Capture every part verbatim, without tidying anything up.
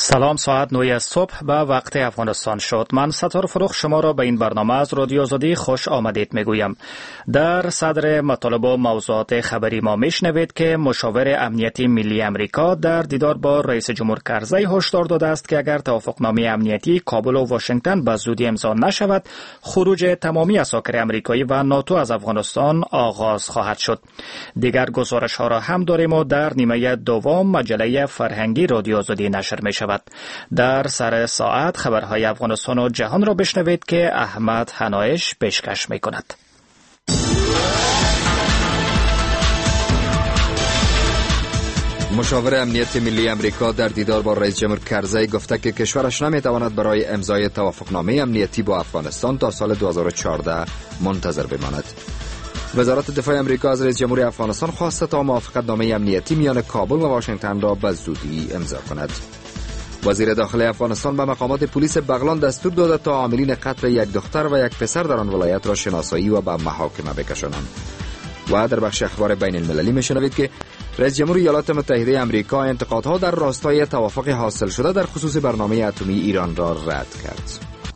سلام، ساعت نه صبح به وقت افغانستان شد. من ستاره فروخ شما را به این برنامه از رادیو آزادی خوش آمدید میگویم. در صدر مطالب و موضوعات خبری ما میشنوید که مشاور امنیتی ملی امریکا در دیدار با رئیس جمهور کرزی هشدار داده است که اگر توافقنامه امنیتی کابل و واشنگتن به زودی امضا نشود، خروج تمامی عساکر امریکایی و ناتو از افغانستان آغاز خواهد شد. دیگر گزارش ها را هم داریم و در نیمه دوم مجله فرهنگی رادیو آزادی نشر می شود. در سر ساعت خبرهای افغانستان و جهان را بشنوید که احمد حنایش پیشکش می کند. مشاور امنیت ملی امریکا در دیدار با رئیس جمهور کرزی گفته که کشورش نمیتواند برای امضای توافقنامه امنیتی با افغانستان تا سال دو هزار و چهارده منتظر بماند. وزارت دفاع امریکا از رئیس جمهور افغانستان خواسته تا موافقتنامه امنیتی میان کابل و واشنگتن را به زودی امضا کند. وزیر داخلی افغانستان به مقامات پلیس بغلان دستور داده تا عاملین قتل یک دختر و یک پسر در آن ولایت را شناسایی و به محاکمه بکشانند. و در بخش اخبار بین المللی میشنوید که رئیس جمهور ایالات متحده امریکا انتقادها در راستای توافق حاصل شده در خصوص برنامه اتمی ایران را رد کرد.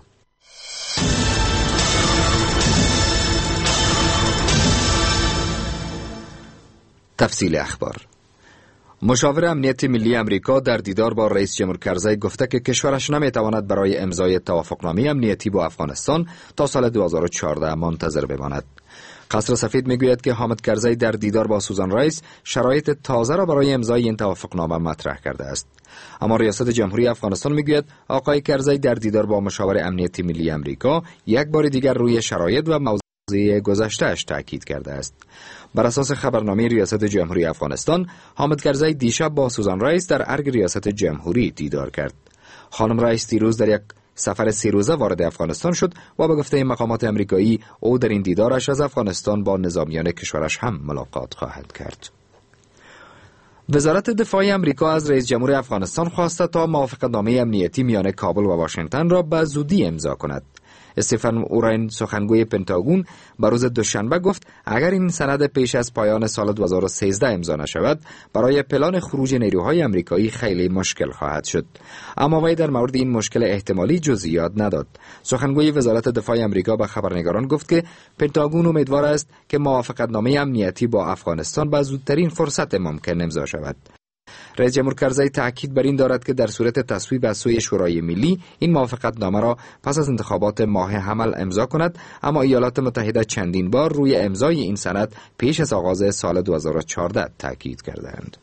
تفصیل اخبار. مشاور امنیت ملی امریکا در دیدار با رئیس جمهور کرزی گفته که کشورش نمیتواند برای امضای توافقنامه امنیتی با افغانستان تا سال دو هزار و چهارده منتظر بماند. قصر سفید میگوید که حامد کرزی در دیدار با سوزان رایس شرایط تازه را برای امضای این توافقنامه مطرح کرده است. اما ریاست جمهوری افغانستان میگوید آقای کرزی در دیدار با مشاور امنیت ملی امریکا یک بار دیگر روی شرایط و موضوع گذشته‌اش تاکید کرده است. بر اساس خبرنامه ریاست جمهوری افغانستان، حامد کرزی دیشب با سوزان رایس در ارگ ریاست جمهوری دیدار کرد. خانم رایس دیروز در یک سفر سه روزه وارد افغانستان شد و به گفته مقامات امریکایی او در این دیدارش از افغانستان با نظامیان کشورش هم ملاقات خواهد کرد. وزارت دفاع امریکا از رئیس جمهور افغانستان خواسته تا موافقتنامه امنیتی میان کابل و واشنگتن را به زودی امضا کند. استیفن اورین سخنگوی پنتاگون به روز دوشنبه گفت اگر این سند پیش از پایان سال دو هزار و سیزده امضا نشود، برای پلان خروج نیروهای امریکایی خیلی مشکل خواهد شد. اما وی در مورد این مشکل احتمالی جزئیات نداد. سخنگوی وزارت دفاع امریکا به خبرنگاران گفت که پنتاگون امیدوار است که موافقتنامه امنیتی با افغانستان به زودترین فرصت ممکن امضا شود. رئیس جمهور کرزی تاکید بر این دارد که در صورت تصویب از سوی شورای ملی این موافقتنامه را پس از انتخابات ماه حمل امضا کند، اما ایالات متحده چندین بار روی امضای این سند پیش از آغاز سال دو هزار و چهارده تاکید کردند.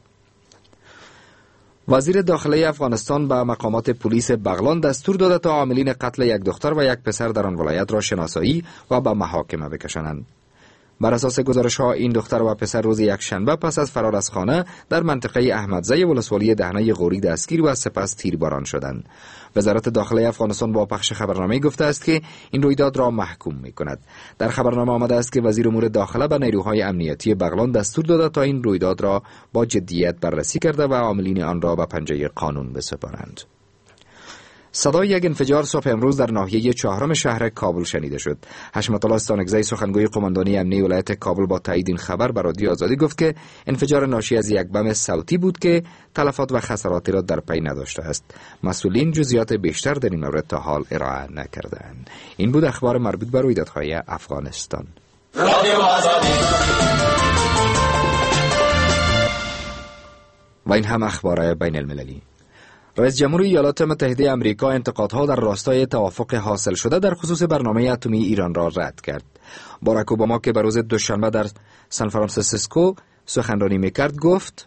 وزیر داخلی افغانستان به مقامات پلیس بغلان دستور داده تا عاملین قتل یک دختر و یک پسر در آن ولایت را شناسایی و به محاکمه بکشانند. بر اساس گزارش ها این دختر و پسر روز یک شنبه پس از فرار از خانه در منطقه احمدزی ولسوالی دهنه غوری دستگیر و سپس تیرباران شدند. وزارت داخلی افغانستان با پخش خبرنامه گفته است که این رویداد را محکوم می کند. در خبرنامه آمده است که وزیر امور داخله به نیروهای امنیتی بغلان دستور داده تا این رویداد را با جدیت بررسی کرده و عاملین آن را به پنجه قانون بسپارند. صدای یک انفجار صبح امروز در ناحیه چهارم شهر کابل شنیده شد. حشمت الله استانکزی سخنگوی قماندانی امنیتی ولایت کابل با تایید این خبر به رادیو آزادی گفت که انفجار ناشی از یک بم صوتی بود که تلفات و خساراتی را در پی نداشته است. مسئولین جزئیات بیشتر در این مورد تا حال ارائه نکردند. این بود اخبار مربوط به رویدادهای افغانستان. رادیو آزادی. و این هم اخبار بین المللی. رئیس جمهور ایالات متحده امریکا انتقادها در راستای توافق حاصل شده در خصوص برنامه اتمی ایران را رد کرد. باراک اوباما که به روز دوشنبه در سان فرانسیسکو سخنرانی می‌کرد گفت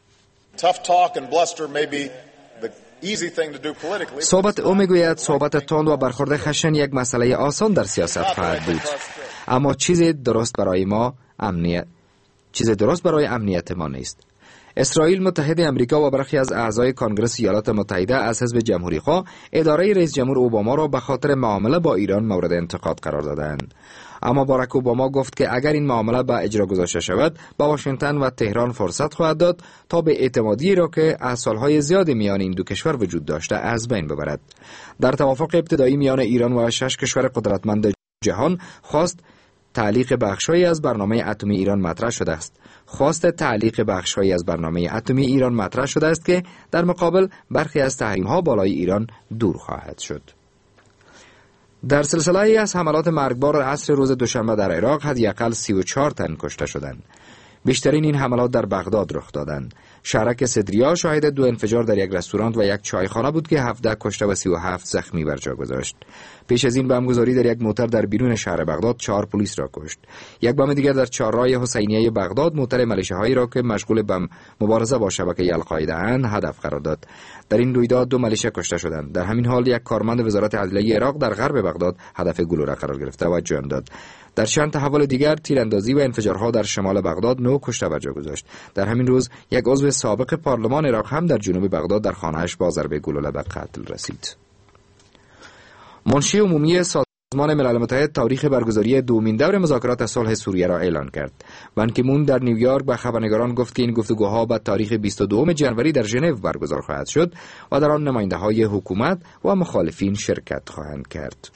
صحبت او میگوید صحبت تند و برخورد خشن یک مسئله آسان در سیاست خواهد بود، اما چیز درست برای ما امنیت چیز درست برای امنیت ما نیست. اسرائیل متحد امریکا و برخی از اعضای کنگره ایالات متحده از حزب جمهوری‌خواه اداره رئیس جمهور اوباما را به خاطر معامله با ایران مورد انتقاد قرار دادند. اما باراک اوباما گفت که اگر این معامله به اجرا گذاشته شود، با واشنگتن و تهران فرصت خواهد داد تا به اعتمادی را که از سالهای زیادی میان این دو کشور وجود داشته از بین ببرد. در توافق ابتدایی میان ایران و شش کشور قدرتمند جهان خواست تعلیق بخش‌هایی از برنامه اتمی ایران مطرح شده است. خواست تعلیق بخش‌هایی از برنامه اتمی ایران مطرح شده است که در مقابل برخی از تحریم‌ها بالای ایران دور خواهد شد. در سلسله ای از حملات مرگبار عصر روز دوشنبه در عراق حداقل سی و چهار تن کشته شدند. بیشترین این حملات در بغداد رخ دادند. شهرک سدریا شاهد دو انفجار در یک رستوران و یک چایخانه بود که هفده کشته و سی و هفت زخمی بر جا گذاشت. پیش از این بمبگذاری در یک موتر در بیرون شهر بغداد چهار پلیس را کشت. یک بم دیگر در چهارراه حسینیه بغداد موتر ملیشه‌هایی را که مشغول به مبارزه با شبکه القاعده اند هدف قرار داد. در این رویداد دو ملیشه کشته شدند. در همین حال یک کارمند وزارت عدلیه عراق در غرب بغداد هدف گلوله قرار گرفته و جان داد. در چند تحول دیگر تیراندازی و انفجارها در شمال بغداد نو کشته بر جا گذاشت. در همین روز یک عضو سابق پارلمان عراق هم در جنوب بغداد در خانه‌اش با ضربه گلوله به قتل رسید. منشی عمومی سازمان ملل متحد تاریخ برگزاری دومین دور مذاکرات صلح سوریه را اعلان کرد. بان کی مون در نیویورک به خبرنگاران گفت که این گفتگوها به تاریخ بیست و دوم ژانویه در ژنو برگزار خواهد شد و در آن نماینده‌های حکومت و مخالفین شرکت خواهند کرد.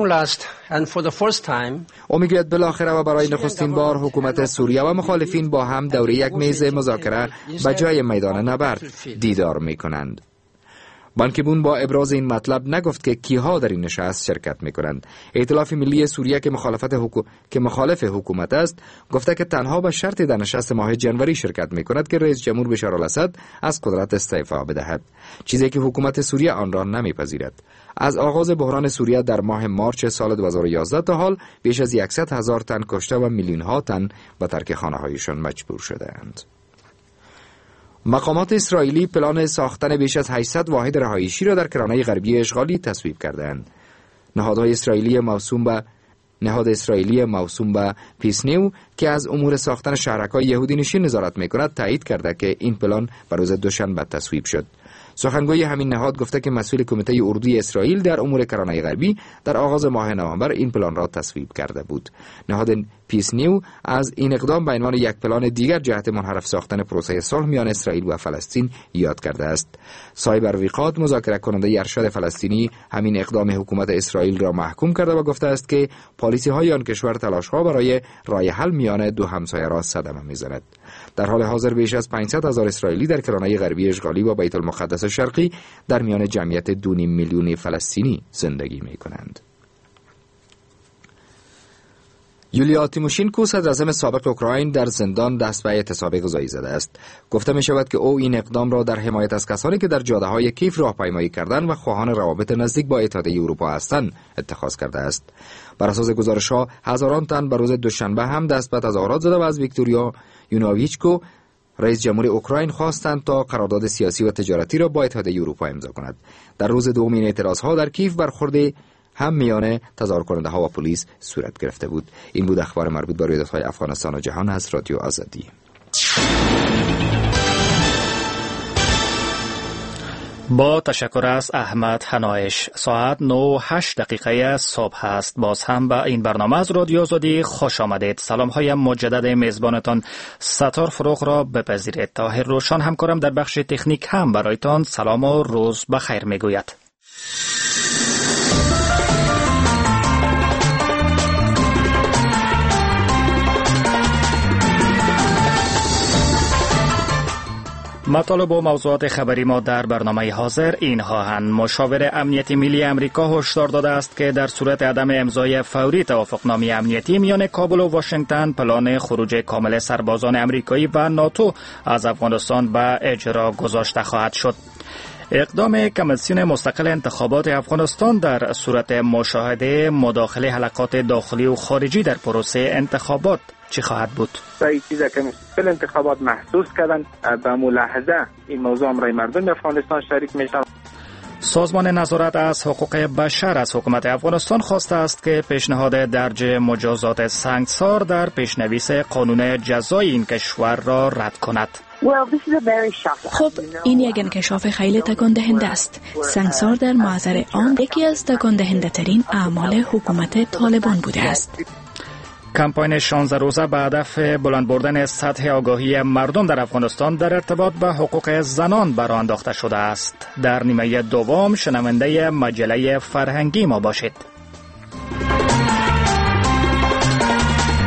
او میگوید بالاخره و برای نخستین بار حکومت سوریه و مخالفین با هم دور یک میز مذاکره به جای میدان نبرد دیدار می‌کنند. بان کی مون با ابراز این مطلب نگفت که کیها در این نشست شرکت می‌کنند. ائتلاف ملی سوریه که مخالفت حکو... که مخالف حکومت است گفته که تنها به شرط در نشست ماه ژانویه شرکت می‌کند که رئیس جمهور بشار الاسد از قدرت استعفا بدهد، چیزی که حکومت سوریه آن را نمی‌پذیرد. از آغاز بحران سوریه در ماه مارچ سال دو هزار و یازده تا حال بیش از صد هزار تن کشته و میلیون‌ها تن به ترک خانه‌هایشان مجبور شده‌اند. مقامات اسرائیلی پلان ساختن بیش از هشتصد واحد رهایشی را در کرانه غربی اشغالی تصویب کردند. نهادهای اسرائیلی موسوم به نهاد اسرائیلی موسوم به پیسنیو که از امور ساختن شهرک‌های یهودی نشین نظارت می‌کند تایید کرده که این پلان بر روز دوشنبه تصویب شد. سخنگوی همین نهاد گفته که مسئول کمیته اردوی اسرائیل در امور کرانه غربی در آغاز ماه نوامبر این پلان را تصویب کرده بود. نهاد پیس نیو از این اقدام به عنوان یک پلان دیگر جهت منحرف ساختن پروسه صلح میان اسرائیل و فلسطین یاد کرده است. سایبر ویقات مذاکره کننده ارشد فلسطینی همین اقدام حکومت اسرائیل را محکوم کرده و گفته است که پالیسی های آن کشور تلاش ها برای رای حل میان دو همسایه را صدمه میزند. در حال حاضر بیش از پانصد هزار اسرائیلی در کرانه غربی اشغالی و بیت المقدس شرقی در میان جمعیت دو نیم میلیونی فلسطینی زندگی می کنند. یولیا تیموشینکو صدراعظم سابق اوکراین در زندان دست به اعتصاب غذایی زده است. گفته می شود که او این اقدام را در حمایت از کسانی که در جاده‌های کیف راهپیمایی کردند و خواهان روابط نزدیک با اتحادیه اروپا هستند اتخاذ کرده است. بر اساس گزارش‌ها هزاران تن بر روز دوشنبه هم دست به تظاهرات زده و از ویکتوریا یونوویچکو رئیس جمهور اوکراین خواستند تا قرارداد سیاسی و تجارتی را با اتحادیه اروپا امضا کند. در روز دوم این اعتراضها در کیف برخورد هم میان تظاهر کننده ها و پلیس صورت گرفته بود. این بود اخبار مربوط به رویدادهای افغانستان و جهان از رادیو آزادی. با تشکر از احمد حنایش. ساعت نه و هشت دقیقه صبح است. باز هم به این برنامه از رادیو آزادی خوش آمدید. سلام های مجدد میزبانتان ستار فروغ را بپذیرید. طاهر روشن همکارم در بخش تکنیک هم برایتان سلام و روز بخیر میگوید. مطالب و موضوعات خبری ما در برنامه حاضر اینها هستند. مشاور امنیتی ملی امریکا هشدار داده است که در صورت عدم امضای فوری توافقنامه امنیتی میان کابل و واشنگتن پلان خروج کامل سربازان امریکایی و ناتو از افغانستان به اجرا گذاشته خواهد شد. اقدام کمیسیون مستقل انتخابات افغانستان در صورت مشاهده مداخله حلقات داخلی و خارجی در پروسه انتخابات چی خواهد بود؟ این چیزی که مثل انتخابات محسوس کردن به ملاحظه این موضوع امرای مردم افغانستان شریک میشن. سازمان نظارت از حقوق بشر از حکومت افغانستان خواسته است که پیشنهاد درج مجازات سنگسار در پیشنویس قانون جزای این کشور را رد کند. خب این یک انکشاف خیلی تکان دهنده است. سنگسار در محضر عام یکی از تکان دهنده ترین اعمال حکومت طالبان بوده است. کمپاین شانزده روزه به هدف بلند بردن سطح آگاهی مردم در افغانستان در ارتباط به حقوق زنان برآ انداخته شده است. در نیمه دوم شنونده مجله فرهنگی ما باشید.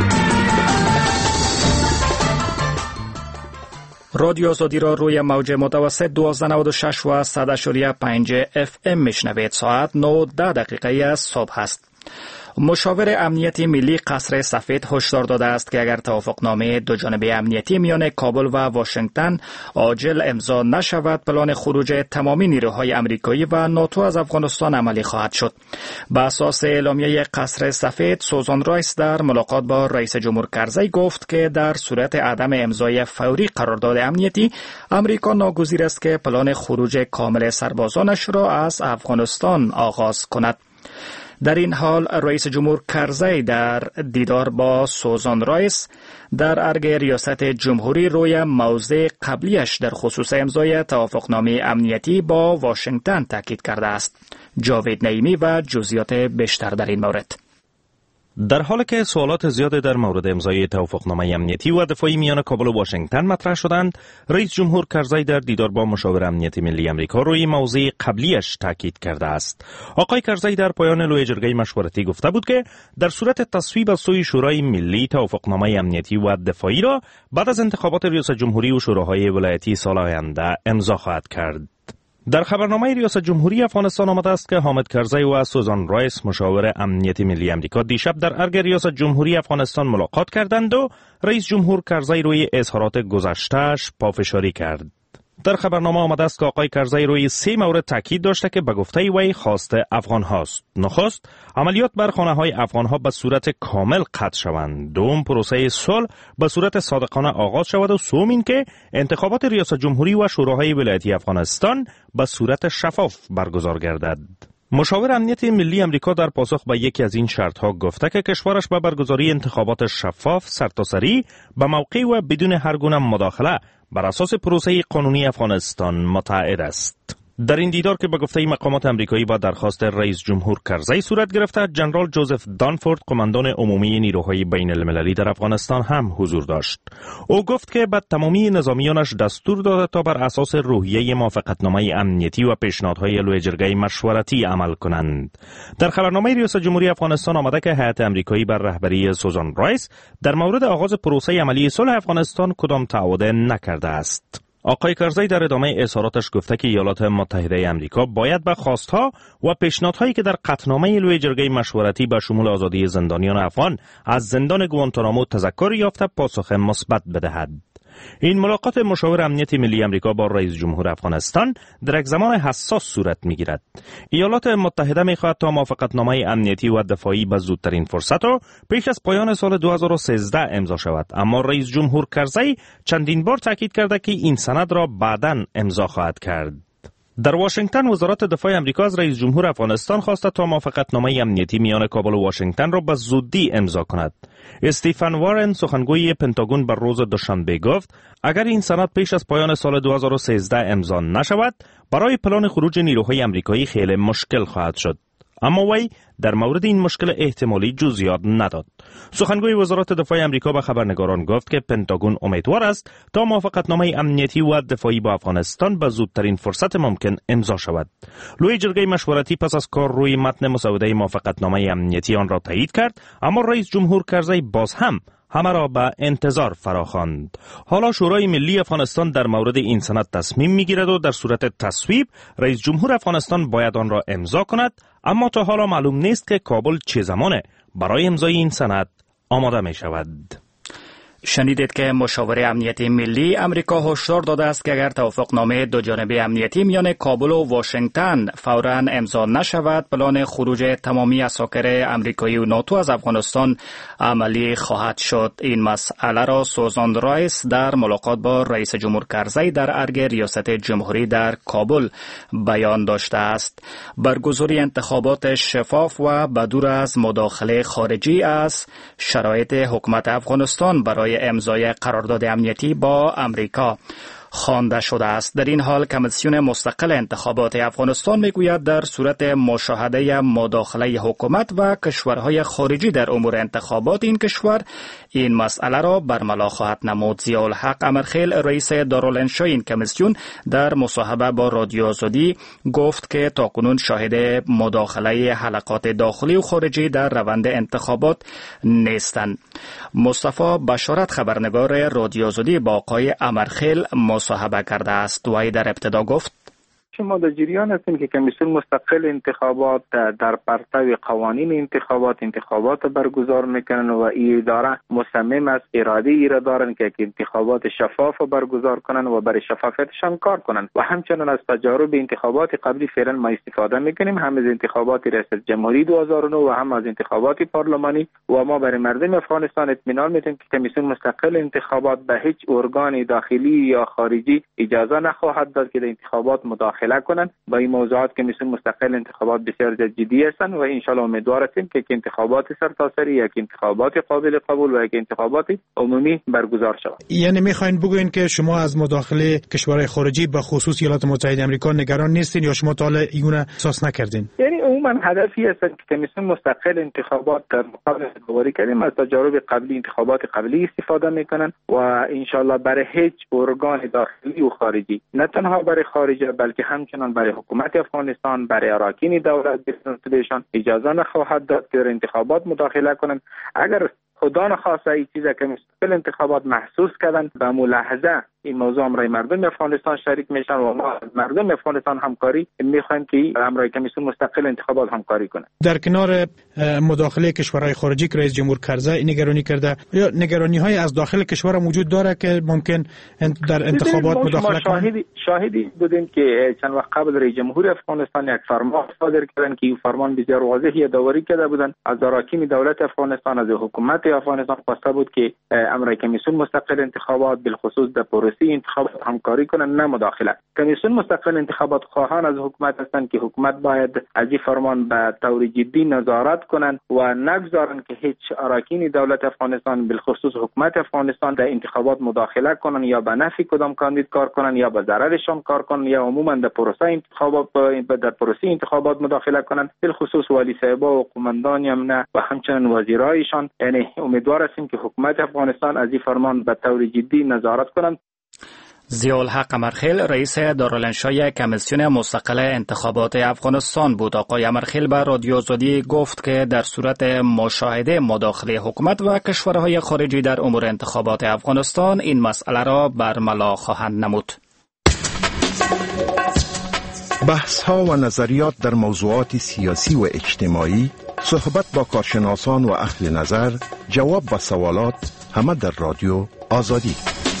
رادیو آزادی را روی موج متوسط دویست و نود و شش و صد و پنج اف ام میشنوید. ساعت نه دقیقه از صبح است. مشاور امنیتی ملی قصر سفید هشدار داده است که اگر توافقنامه دو جانبه امنیتی میان کابل و واشنگتن عاجل امضا نشود، پلان خروج تمامی نیروهای امریکایی و ناتو از افغانستان عملی خواهد شد. به اساس اعلامیه قصر سفید، سوزان رایس در ملاقات با رئیس جمهور کرزی گفت که در صورت عدم امضای فوری قرارداد امنیتی، امریکا ناگزیر است که پلان خروج کامل سربازانش را از افغانستان آغاز کند. در این حال رئیس جمهور کرزی در دیدار با سوزان رایس در ارگ ریاست جمهوری روی موضع قبلیش در خصوص امضای توافقنامه امنیتی با واشنگتن تاکید کرده است. جاوید نعیمی و جزئیات بیشتر در این مورد. در حالی که سوالات زیاد در مورد امضای توافقنامه امنیتی و دفاعی میان کابل و واشنگتن مطرح شدند، رئیس جمهور کرزی در دیدار با مشاور امنیت ملی امریکا روی موضع قبلیش تاکید کرده است. آقای کرزی در پایان لوی جرگه مشورتی گفته بود که در صورت تصویب از سوی شورای ملی توافقنامه امنیتی و دفاعی را بعد از انتخابات ریاست جمهوری و شوراهای ولایتی سال آینده امضا خواهد کرد. در خبرنامه ریاست جمهوری افغانستان آمده است که حامد کرزی و سوزان رایس مشاور امنیت ملی امریکا دیشب در ارگ ریاست جمهوری افغانستان ملاقات کردند و رئیس جمهور کرزی روی اظهارات گذشته‌اش پافشاری کرد. در خبرنامه آمده است که آقای کرزی روی سه مورد تاکید داشته که به گفته وی خواست افغان هاست. نخست، عملیات بر خانه های افغان ها به صورت کامل قطع شوند. دوم، پروسه صلح به صورت صادقانه آغاز شود و سوم این که انتخابات ریاست جمهوری و شوراهای ولایتی افغانستان به صورت شفاف برگزار گردد. مشاور امنیت ملی امریکا در پاسخ به یکی از این شرطها گفته که کشورش به برگزاری انتخابات شفاف، سرتاسری، به موقع و بدون هر گونه مداخله بر اساس پروسه قانونی افغانستان متعهد است. در این دیدار که به گفته مقامات امریکایی با درخواست رئیس جمهور کرزی صورت گرفته، جنرال جوزف دانفورد، قماندان عمومی نیروهای بین المللی در افغانستان هم حضور داشت. او گفت که به تمامی نظامیانش دستور داده تا بر اساس روحیه موافقتنامه امنیتی و پیشنهادهای لوی جرگه مشورتی عمل کنند. در خبرنامه ریاست جمهوری افغانستان آمده که هیئت امریکایی بر رهبری سوزان رایس در مورد آغاز پروسه عملی صلح افغانستان کدام تعهد نکرده است. آقای کرزی در ادامه اظهاراتش گفته که ایالات متحده امریکا باید به خواستها و پیشنهادهایی که در قطعنامه لوی جرگه مشورتی به شمول آزادی زندانیان افغان از زندان گوانتانامو تذکر یافته پاسخ مثبت بدهد. این ملاقات مشاور امنیت ملی امریکا با رئیس جمهور افغانستان در یک زمان حساس صورت می‌گیرد. ایالات متحده می‌خواهد تا موافقتنامه امنیتی و دفاعی به زودترین فرصت و پیش از پایان سال دو هزار و سیزده امضا شود، اما رئیس جمهور کرزی چندین بار تاکید کرده که این سند را بعداً امضا خواهد کرد. در واشنگتن وزارت دفاع امریکا از رئیس جمهور افغانستان خواسته تا موافقتنامه امنیتی میان کابل و واشنگتن را به زودی امضا کند. استیفن وارن، سخنگوی پنتاگون، بر روز دوشنبه گفت اگر این سند پیش از پایان سال دو هزار و سیزده امضا نشود، برای پلان خروج نیروهای امریکایی خیلی مشکل خواهد شد. اما وی در مورد این مشکل احتمالی جزئیات نداد. سخنگوی وزارت دفاع امریکا به خبرنگاران گفت که پنتاگون امیدوار است تا موافقتنامه امنیتی و دفاعی با افغانستان به زودترین فرصت ممکن امضا شود. لوی جرگه مشورتی پس از کار روی متن مسوده موافقتنامه امنیتی آن را تایید کرد، اما رئیس جمهور کرزی باز هم همه را به انتظار فراخواند. حالا شورای ملی افغانستان در مورد این سند تصمیم میگیرد و در صورت تصویب رئیس جمهور افغانستان باید آن را امضا کند، اما تا حالا معلوم نیست که کابل چه زمانه برای امضای این سند آماده می شود. شنیدید که مشاور امنیتی ملی امریکا هشدار داده است که اگر توافقنامه دو جانبه امنیتی میان کابل و واشنگتن فوراً امضا نشود، پلان خروج تمامی عساکر امریکایی و ناتو از افغانستان عملی خواهد شد. این مسئله را سوزان رایس در ملاقات با رئیس جمهور کرزی در ارگ ریاست جمهوری در کابل بیان داشته است. برگزاری انتخابات شفاف و بدور از مداخله خارجی از شرایط حکومت افغانستان برای امضای قرارداد امنیتی با امریکا. خوانده شده است. در این حال کمیسیون مستقل انتخابات افغانستان میگوید در صورت مشاهده مداخله حکومت و کشورهای خارجی در امور انتخابات این کشور این مسئله را برملا خواهد نمود. ضیاءالحق امرخیل رئیس دارالانشای این کمیسیون در مصاحبه با رادیو آزادی گفت که تاکنون شاهد مداخله حلقات داخلی و خارجی در روند انتخابات نیستند. مصطفی بشارت خبرنگار رادیو آزادی با آقای امرخیل مصاحبه کرده است. وی در ابتدا گفت شما در جریان هستیم که کمیسیون مستقل انتخابات در پرتو قوانین انتخابات انتخابات برگزار میکنن و این اداره مصمم است اراده ای را دارن که انتخابات شفاف برگزار کنن و برای شفافیتشان کار کنن و همچنین از تجارب انتخابات قبلی فعلا ما استفاده میکنیم، هم از انتخابات ریاست جمهوری دو هزار و نه و هم از انتخابات پارلمانی و ما برای مردم افغانستان اطمینان میدیم که کمیسیون مستقل انتخابات به هیچ ارگان داخلی یا خارجی اجازه نخواهد داد که در انتخابات مداخله کنن. با این موضوعات کمیسیون مستقل انتخابات بسیار جدی هستند و ان شاء الله امیدوار هستیم که انتخابات سرتاسری یک انتخابات قابل قبول و یک انتخابات عمومی برگزار شود. یعنی میخواین بگوین که شما از مداخله کشورهای خارجی به خصوص ایالات متحده آمریکا نگران نیستین یا شما تا حالا اینو احساس نکردین؟ یعنی عموما هدفی است که کمیسیون مستقل انتخابات در مقابل گواری کردیم از تجارب قبلی انتخابات قبلی استفاده میکنن و ان شاء الله برای هیچ ارگان داخلی و خارجی نه تنها برای خارجه بلکه همچنان برای حکومت افغانستان برای اراکین دولت بهشان اجازه نخواهد داد که در انتخابات مداخله کنند. اگر خدا نخواسته این چیزا که مستقل انتخابات محسوس کردن به ملاحظه این موضوع امرای مردم افغانستان شریک میشن و ما مردم افغانستان همکاری میخوایم که امرای کمیسیون مستقل انتخابات همکاری کنه. در کنار مداخله کشورهای خارجی که رئیس جمهور کرزی نگرانی کرده یا نگرانی های از داخل کشور موجود داره که ممکن در انتخابات مداخله کنه؟ شاهدی شاهدی بودیم که چند وقت قبل رئیس جمهور افغانستان یک فرمان صادر کردن که این فرمان بسیار واضح یادآوری کرده بودن از اراکین دولت افغانستان از حکومت افغانستان خواسته بود که امرای کمیسیون مستقل انتخابات بالخصوص در پروسه انتخابات همکاری کنند نه مداخله. کمیسیون مستقل انتخابات خواهان از حکومت هستند که حکومت باید از این فرمان به طور جدی نظارت کنند و نگذارند که هیچ اراکین دولت افغانستان بالخصوص حکومت افغانستان در انتخابات مداخله کنند یا به نفع کدام کاندید کار کنند یا به ضررشان کار کنند یا عموما در پروسه انتخابات در پروسه انتخابات مداخله کنند، بالخصوص والی صاحبا و قماندان امنیت و همچنین وزیرایشان. یعنی امیدوار هستیم که حکومت افغانستان از این فرمان به طور جدی نظارت کنند. ضیاءالحق امرخیل رئیس دارالانشای کمیسیون مستقل انتخابات افغانستان بود. آقای امرخیل به رادیو آزادی گفت که در صورت مشاهده مداخله حکومت و کشورهای خارجی در امور انتخابات افغانستان این مسئله را برملا خواهند نمود. بحث ها و نظریات در موضوعات سیاسی و اجتماعی، صحبت با کارشناسان و اهل نظر، جواب و سوالات، همه در رادیو آزادی.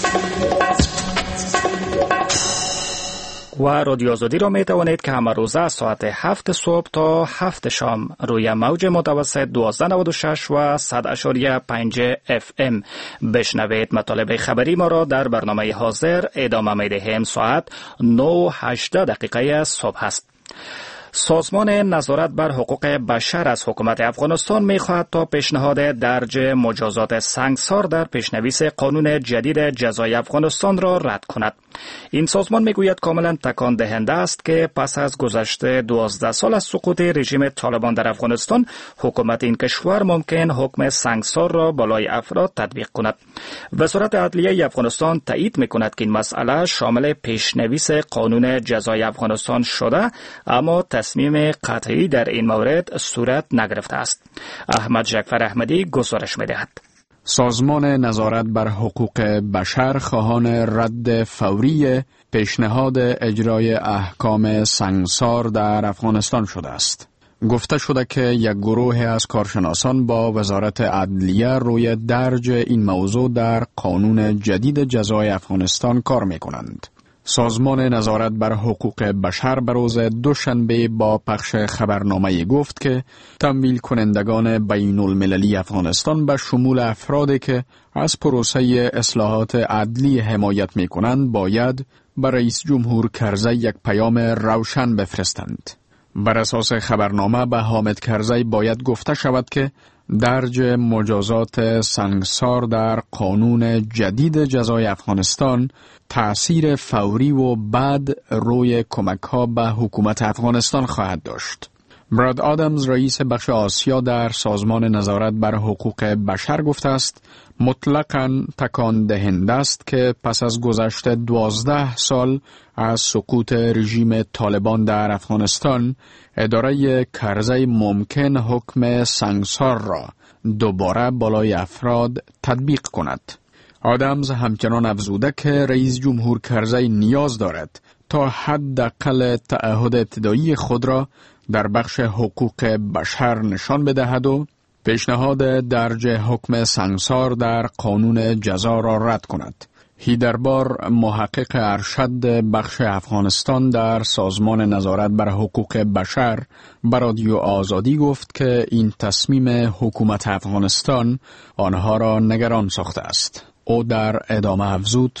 و رادیو آزادی را می توانید که همه روزه ساعت هفت صبح تا هفت شام روی موج متوسط دوازده نود و شش و صد اشاریه پنج اف ام بشنوید. مطالب خبری ما را در برنامه حاضر ادامه می دهیم. ساعت نه و هجده دقیقه صبح است. سازمان نظارت بر حقوق بشر از حکومت افغانستان می‌خواهد تا پیشنهاد درج مجازات سنگسار در پیشنویس قانون جدید جزای افغانستان را رد کند. این سازمان میگوید کاملا تکان دهنده است که پس از گذشته دوازده سال از سقوط رژیم طالبان در افغانستان، حکومت این کشور ممکن حکم سنگسار را بالای افراد تطبیق کند. وزارت عدلیه افغانستان تایید می‌کند که این مسئله شامل پیشنویس قانون جزای افغانستان شده، اما تصمیم قطعی در این مورد صورت نگرفته است. احمد جعفر احمدی گزارش می‌دهد. سازمان نظارت بر حقوق بشر خواهان رد فوری پیشنهاد اجرای احکام سنگسار در افغانستان شده است. گفته شده که یک گروه از کارشناسان با وزارت عدلیه روی درج این موضوع در قانون جدید جزای افغانستان کار می کنند. سازمان نظارت بر حقوق بشر به روز دوشنبه با پخش خبرنامه گفت که تمویل کنندگان بین المللی افغانستان به شمول افرادی که از پروسه اصلاحات عدلی حمایت می کنند باید به رئیس جمهور کرزی یک پیام روشن بفرستند. بر اساس خبرنامه به حامد کرزی باید گفته شود که درج مجازات سنگسار در قانون جدید جزای افغانستان تأثیر فوری و بعد روی کمک‌ها به حکومت افغانستان خواهد داشت. براد آدمز رئیس بخش آسیا در سازمان نظارت بر حقوق بشر گفته است مطلقاً تکان دهنده است که پس از گذشت دوازده سال از سقوط رژیم طالبان در افغانستان اداره کرزی ممکن حکم سنگسار را دوباره بالای افراد تطبیق کند. آدمز همچنان افزوده که رئیس جمهور کرزی نیاز دارد تا حداقل تعهد ابتدایی خود را در بخش حقوق بشر نشان بدهد و پیشنهاد درج حکم سنگسار در قانون جزا را رد کند. هیدربار محقق ارشد بخش افغانستان در سازمان نظارت بر حقوق بشر به رادیو آزادی گفت که این تصمیم حکومت افغانستان آنها را نگران ساخته است. او در ادامه افزود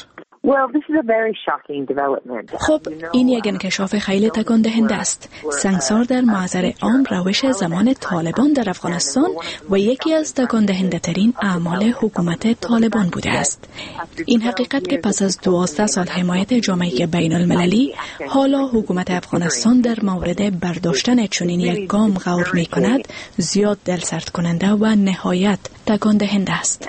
خب این یک انکشاف خیلی تکان دهنده است. سنگسار در محضر عام روش زمان طالبان در افغانستان و یکی از تکان دهنده ترین اعمال حکومت طالبان بوده است. این حقیقت که پس از دوازده سال حمایت جامعه بین المللی حالا حکومت افغانستان در مورد برداشتن چنین یک گام غور می کند زیاد دلسرد کننده و نهایت تکان دهنده است.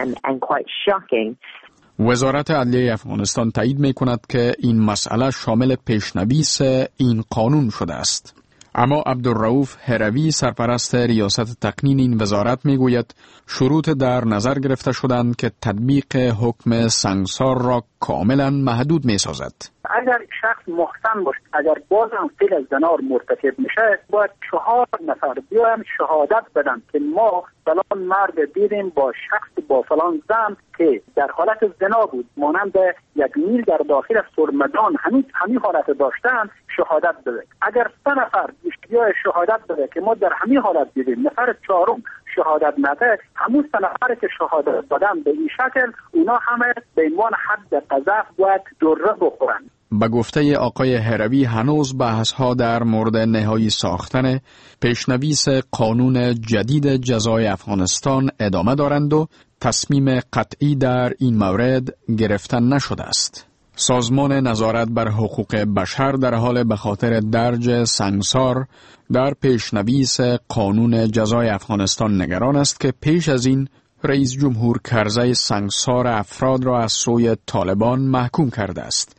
وزارت عدلیه افغانستان تایید می کند که این مسئله شامل پیشنویس این قانون شده است. اما عبدالرؤوف هروی سرپرست ریاست تقنین این وزارت می گوید شروط در نظر گرفته شدند که تطبیق حکم سنگسار را کاملا محدود می سازد. اگر شخص محسن باشه، اگر باز هم فعل زنار مرتکب میشه، باید چهار نفر بیایم شهادت بدن که ما فلان مرد دیدیم با شخص با فلان زن که در حالت زنا بود، مانند یک میل در داخل سرمدان همین همین حالت داشتن، شهادت بده. اگر سه نفر بیای شهادت بده که ما در همین حالت دیدیم، نفر چهارم شهادت نده، همون سه نفر که شهادت دادن به این شکل، اونا همه به عنوان حد قذف باید دره بخورن. به گفته آقای هروی هنوز بحث‌ها در مورد نهایی ساختن پیشنویس قانون جدید جزای افغانستان ادامه دارند و تصمیم قطعی در این مورد گرفته نشده است. سازمان نظارت بر حقوق بشر در حال به خاطر درج سنگسار در پیشنویس قانون جزای افغانستان نگران است که پیش از این رئیس جمهور کرزی سنگسار افراد را از سوی طالبان محکوم کرده است.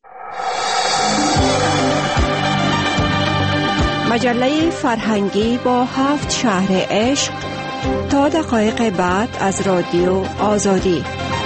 مجله فرهنگی با هفت شهر عشق تا دقایق بعد از رادیو آزادی.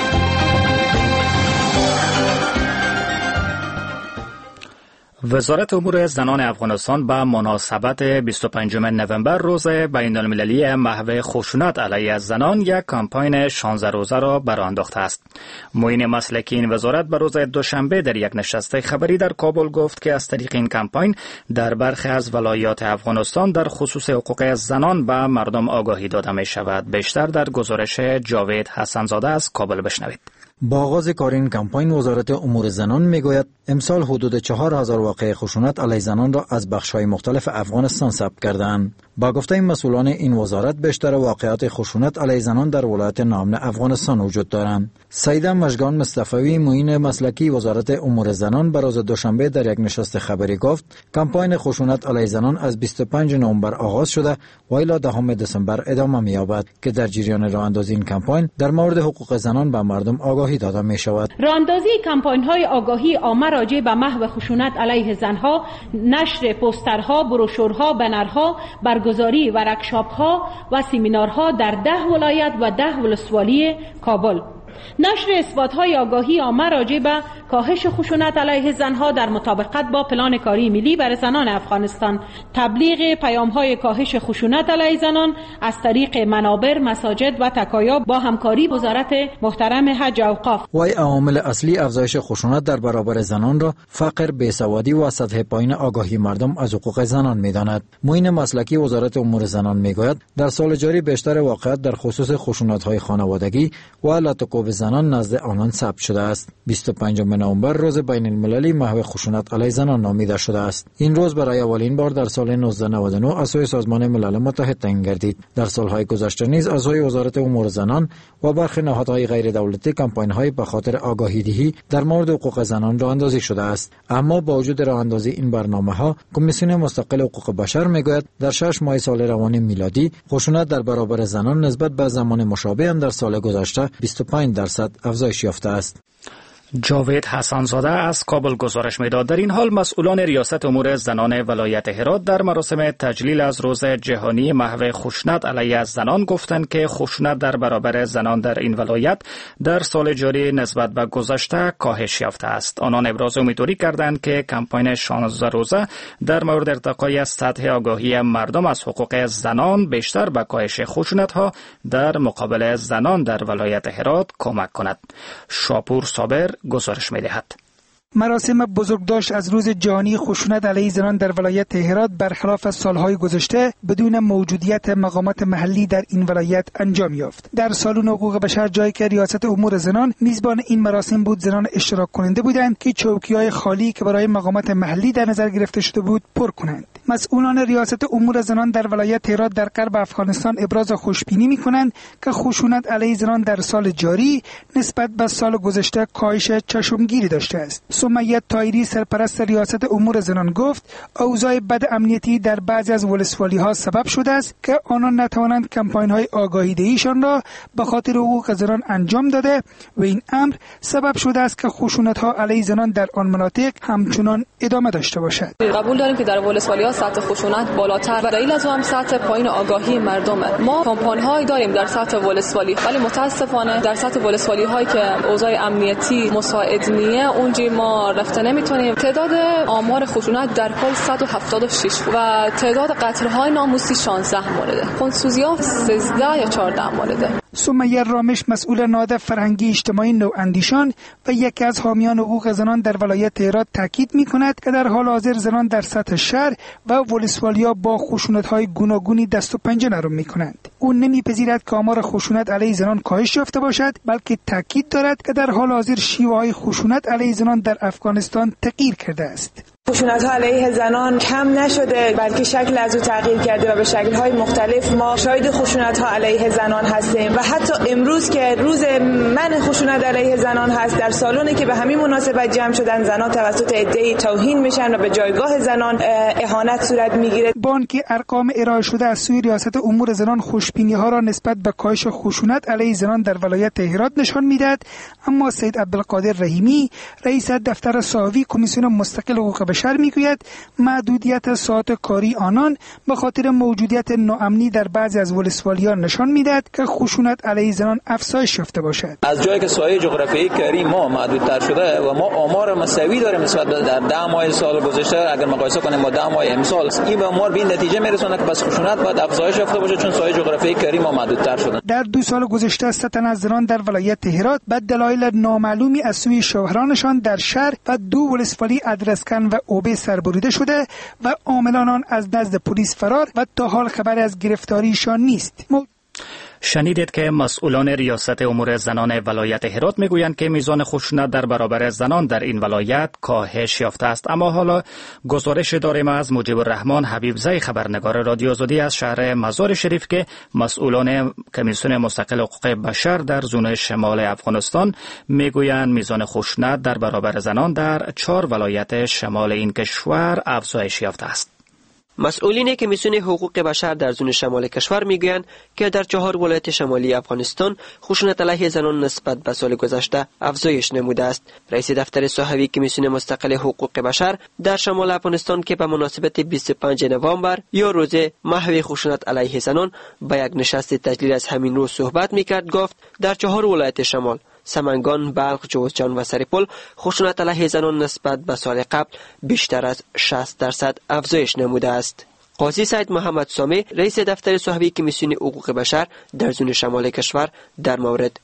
وزارت امور زنان افغانستان به مناسبت بیست و پنجم نوامبر روز بین المللی محو خشونت علیه زنان یک کمپاین شانزده روزه را برآ انداخته است. معین مسلکی این وزارت به روز دوشنبه در یک نشست خبری در کابل گفت که از طریق این کمپاین در برخی از ولایات افغانستان در خصوص حقوق زنان به مردم آگاهی داده می شود. بیشتر در گزارش جاوید حسنزاده از کابل بشنوید. با آغاز کار این کمپاین وزارت امور زنان میگوید امسال حدود چهار هزار واقعه خشونت علیه زنان را از بخش‌های مختلف افغانستان ثبت کردند. با گفته مسئولان این وزارت بیشتر واقعات خشونت علیه زنان در ولایت نامن افغانستان وجود دارند. سیده مژگان مصطفی معین مسلکی وزارت امور زنان به روز دوشنبه در یک نشست خبری گفت کمپاین خشونت علیه زنان از بیست و پنجم نوامبر آغاز شده و الی دهم دسامبر ادامه می‌یابد که در جریان راه‌اندازی این کمپاین در مورد حقوق زنان به مردم آگاهی داده می‌شود. راه‌اندازی کمپاین‌های آگاهی عامه راجع به محو خشونت علیه زنها، نشر پوسترها، بروشورها، بنرها، برگزاری ورکشاپ‌ها و سمینارها در ده ولایت و ده ولسوالی کابل. نشر اثبات‌های آگاهی عامه راجع به کاهش خشونت علیه زنها در مطابقت با پلان کاری ملی برای زنان افغانستان، تبلیغ پیام‌های کاهش خشونت علیه زنان از طریق منابر، مساجد و تکایب با همکاری وزارت محترم حج و اوقاف. وای عوامل اصلی افزایش خشونت در برابر زنان را فقر، بیسوادی و سطح پایین آگاهی مردم از حقوق زنان می‌داند. معین مسلکی وزارت امور زنان می‌گوید در سال جاری بیشتر واقعات در خصوص خشونت‌های خانوادگی و لطق حقوق زنان نزد آنان ثبت شده است. بیست و پنجم نوامبر روز بین المللی محو خشونت علیه زنان نامیده شده است. این روز برای اولین بار در سال نوزده نود و نه از سوی سازمان ملل متحد تعیین گردید. در سالهای گذشته نیز از سوی وزارت امور زنان و برخی نهادهای غیر دولتی کمپاین‌های به خاطر آگاهی‌دهی در مورد حقوق زنان راه اندازی شده است. اما با وجود راه اندازی این برنامه‌ها، کمیسیون مستقل حقوق بشر میگوید در شش ماه سال روان میلادی خشونت در برابر زنان نسبت به زمان مشابه هم در سال گذشته بیست و پنج درصد افزایش یافته است. جاوید حسن‌زاده از کابل گزارش می‌داد. در این حال مسئولان ریاست امور زنان ولایت هرات در مراسم تجلیل از روز جهانی محو خشونت علیه زنان گفتند که خشونت در برابر زنان در این ولایت در سال جاری نسبت به گذشته کاهش یافته است. آنان ابراز امیدواری کردند که کمپاین شانزده روزه در مورد ارتقای سطح آگاهی مردم از حقوق زنان بیشتر به کاهش خشونت‌ها در مقابل زنان در ولایت هرات کمک کند. شاپور صابر گزارش می‌دهد. مراسم بزرگداشت از روز جهانی خشونت علیه زنان در ولایت هرات برخلاف از سالهای گذشته بدون موجودیت مقامات محلی در این ولایت انجام یافت. در سالن حقوق بشر جایی که ریاست امور زنان میزبان این مراسم بود، زنان اشتراک کننده بودند که چوکی‌های خالی که برای مقامات محلی در نظر گرفته شده بود پر کنند. مسئولان ریاست امور زنان در ولایت هرات در غرب افغانستان ابراز خوشبینی می‌کنند که خشونت علیه زنان در سال جاری نسبت به سال گذشته کاهش چشمگیری داشته است. سمیه طاهری سرپرست ریاست امور زنان گفت اوضاع بد امنیتی در بعضی از ولسوالی‌ها سبب شده است که آنان نتوانند کمپاین‌های آگاهی‌دهیشان را به خاطر حقوق زنان انجام داده و این امر سبب شده است که خشونت‌ها علیه زنان در آن مناطق همچنان ادامه داشته باشد. قبول داریم که در ولسوالی‌ها سطح خشونت بالاتر و دلیل از هم سطح پایین آگاهی مردمه. ما کمپاین‌هایی داریم در سطح ولسوالی، ولی متاسفانه در سطح ولسوالی‌هایی که اوضاع امنیتی مساعد نیه اونجا ما رفته نمیتونیم. تعداد آمار خشونت در کل صد و هفتاد و شش و تعداد قتل‌های ناموسی شانزده مورده. خونسوزی‌ها سیزده یا چهارده مورده. سمیه رامش مسئول نهاد فرهنگی اجتماعی نواندیشان و یکی از حامیان حقوق زنان در ولایت هرات تاکید می‌کند که در حال حاضر زنان در سطح شهر و ولسوالیا با خشونت‌های گوناگونی دست و پنجه نرم می‌کنند. او نمی‌پذیرد که آمار خشونت علیه زنان کاهش یافته باشد، بلکه تاکید دارد که در حال حاضر شیوه‌های خشونت علیه زنان در افغانستان تغییر کرده است. خشونت‌ها علیه زنان کم نشده، بلکه شکل از او تغییر کرده و به شکل‌های مختلف ما شاهد خشونت‌ها علیه زنان هستیم و حتی امروز که روز منع خشونت علیه زنان هست، در سالونی که به همین مناسبت جمع شدن زنان توسط عده‌ای توهین میشن و به جایگاه زنان اهانت صورت میگیره. بانک ارقام ارائه شده از سوی ریاست امور زنان خوشبینی‌ها را نسبت به کاهش خشونت علیه زنان در ولایت هرات نشان میدهد، اما سید عبدالقادر رحیمی رئیس دفتر صحافی کمیسیون مستقل حقوق بشر میگوید محدودیت ساعات کاری آنان به خاطر موجودیت ناامنی در بعضی از ولسوالی‌ها نشان میدهد که خشونت علیه زنان افزایش یافته باشد. از جایی که سایه جغرافیایی کاری ما محدودتر شده و ما آمار مساوی داریم نسبت به در ده ماه سال گذشته، اگر مقایسه کنیم با ده ماه امسال، این به آمار به این نتیجه میرسونه که بس خشونت باید افزایش یافته باشه چون سایه جغرافیایی کاری ما محدودتر شده. در دو سال گذشته ست تن از زنان در ولایت هرات به دلایل نامعلومی از سوی شوهرانشان در شهر و دو ولسوالی ادرسکن و اوبه سربریده شده و عاملان آن از نزد پلیس فرار و تا حال خبری از گرفتاریشان نیست. م... شنیدید که مسئولان ریاست امور زنان ولایت هرات میگویند که میزان خشونت در برابر زنان در این ولایت کاهش یافته است. اما حالا گزارش داریم از مجیب الرحمن حبیبزی، خبرنگار رادیو آزادی از شهر مزار شریف، که مسئولان کمیسیون مستقل حقوق بشر در زون شمال افغانستان میگویند میزان خشونت در برابر زنان در چهار ولایت شمال این کشور افزایش یافته است. مسئولین کمیسیون حقوق بشر در زون شمال کشور میگویند که در چهار ولایت شمالی افغانستان خشونت علیه زنان نسبت به سال گذشته افزایش نموده است. رئیس دفتر صحافی کمیسیون مستقل حقوق بشر در شمال افغانستان که به مناسبت بیست و پنجم نوامبر یا روز محو خشونت علیه زنان به یک نشست تجلیل از همین روز صحبت میکرد، گفت در چهار ولایت شمال سمنگان، بلخ، جوزجان و سرپل خشونت علیه زنان نسبت به سال قبل بیشتر از شصت درصد افزایش نموده است. قاضی سید محمد سامی رئیس دفتر صحافی کمیسیون حقوق بشر در زون شمال کشور در مورد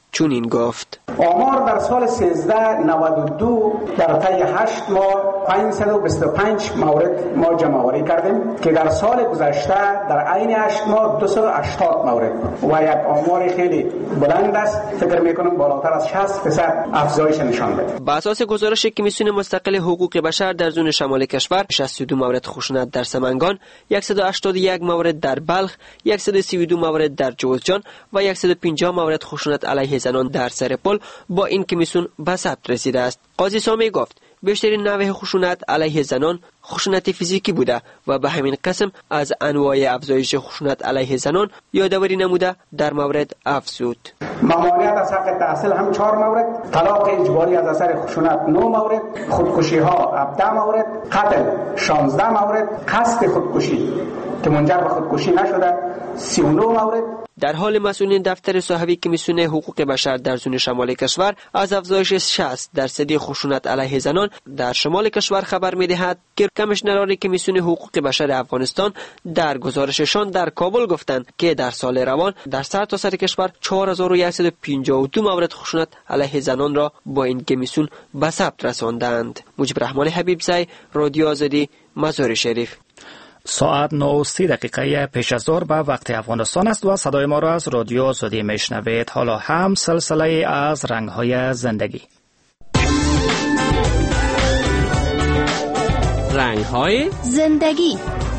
چنین گفت: آمار در سال سیزده نود و دو در طی هشت ماه پانصد و بیست و پنج مورد ما جمع آوری کردیم که در سال گذشته در عین هشت ماه دویست و هشتاد مورد و یک آمار خیلی بلند است. فکر میکنم بالاتر از شصت درصد افزایش نشان بده. با اساس گزارش کمیسیون مستقل حقوق بشر در زون شمال کشور، شصت و دو مورد خشونت در سمنگان، صد و هشتاد و یک مورد در بلخ، صد و سی و دو مورد در جوزجان و صد و پنجاه مورد خشونت علیه زنان در سرپل با این کمیسیون به ثبت رسیده است. قاضی سامی گفت بیشترین نوع خشونت علیه زنان خشونت فیزیکی بوده و به همین قسم از انواع افزایش خشونت علیه زنان یادآوری نموده در مورد افزود. ممانعت از حق تحصیل هم چهار مورد، طلاق اجباری از اثر خشونت نه مورد، خودکشی ها هفده مورد، قتل شانزده مورد، قصد خودکشی که منجر به خودکشی نشده سی و نه مورد. در حال مسئولین دفتر صاحبی کمیسیون حقوق بشر در زون شمال کشور از افزایش شصت درصدی خشونت علیه زنان در شمال کشور خبر می‌دهد که کمیشنران کمیسیون حقوق بشر افغانستان در گزارششان در کابل گفتند که در سال روان در سرتاسر کشور چهار هزار و صد و پنجاه و دو مورد خشونت علیه زنان را با این کمیسیون به ثبت رساندند. مجیب رحمان حبیبزی، رادیو آزادی، مزار شریف. ساعت نه و سی دقیقه پیش از ظهر به وقت افغانستان است و صدای ما را از رادیو آزادی میشنوید. حالا هم سلسله از رنگ‌های زندگی. رنگ‌های زندگی.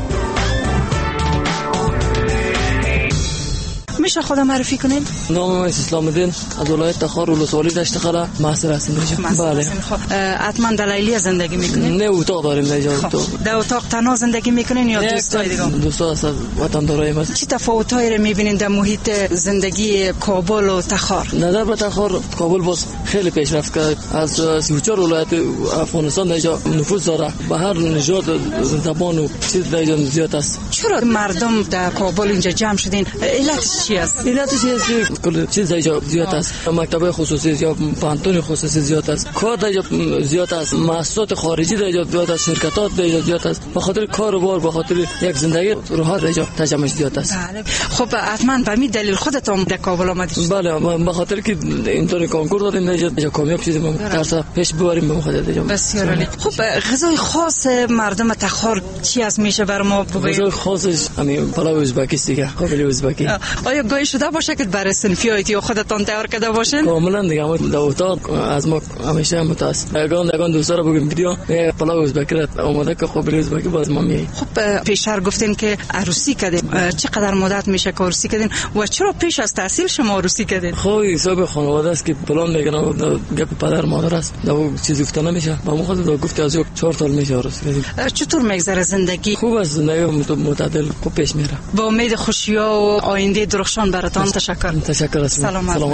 میشه خودم معرفی کنین؟ نام من اسلام الدین از ولایت تخار ولسوالی دشت قره محصول هستم. بله. خب حتما در لیلی زندگی میکنین؟ نه اتاق داریم در اینجا. خب. در اتاق تنها زندگی میکنین یا دوستای دیگه؟ دوستا هستن وطندارای ما. چه تفاوتایی رو میبینین در محیط زندگی کابل و تخار؟ نظر به تخار کابل باز خیلی پیشرفت کرد. از سی و چهار ولایت افغانستان در اینجا نفوذ داره. به هر نژاد زبان و چیز در اینجا زیاد است. چرا مردم در کابل اینجا جمع شدین؟ علت چی است؟ علتش است کل چیز اینجا زیاد است. مکتب خصوصی یا پانتون خصوصی زیاد است. کار اینجا زیاد است. محصولات خارجی اینجا زیاد است. شرکتات اینجا زیاد است. به خاطر کار و بار به خاطر یک زندگی راحت اینجا تجمعش زیاد است. بله. خب حتما به می دلیل خودتون در کابل آمدید؟ بله به خاطر که اینطور کنکور دادیم اینجا کامیاب شدیم. درس پیش ببریم به خاطر اینجا. بسیار عالی. خب غذای خاص مردم تخار چی از میشه بر ما بگوید؟ غذای خاصش همین پلاو ازبکی است دیگه. قابل ازبکی. آیا گاهی شده باشه که برای صنفیات یا خودتون تیار کرده باشین؟ کاملا دیگه ما در اتاق از ما همیشه متأسف. اگه اگه دوستا رو بگیم ویدیو پلاو ازبکی را اومده که قابل ازبکی باز ما می. خب پیشتر گفتین که عروسی کردین. چقدر مدت میشه که عروسی کردین و چرا پیش از تحصیل شما عروسی کردین؟ خب حساب خانواده است که پلان میکنه گپ پدر مادر است. دو چیزی گفته نمیشه. با ما خود گفت از چهار سال میشه عروسی کردیم. چطور میگذره زندگی؟ خوب است زندگی معتدل خوب پیش میره. با امید خوشی‌ها و آینده درخشان براتون تشکر. تشکر. سلام علیکم.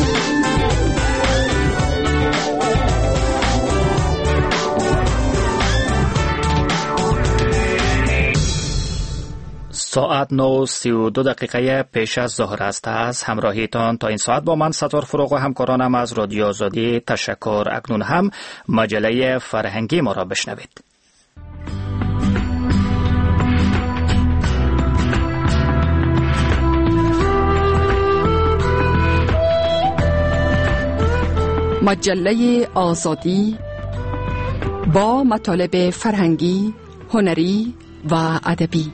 ساعت نه و سی و دو دقیقه پیش از ظهر است. از همراهیتان تا این ساعت با من ستار فروغ و همکارانم از رادیو آزادی تشکر. اکنون هم مجله فرهنگی ما را بشنوید. مجله آزادی با مطالب فرهنگی، هنری و ادبی.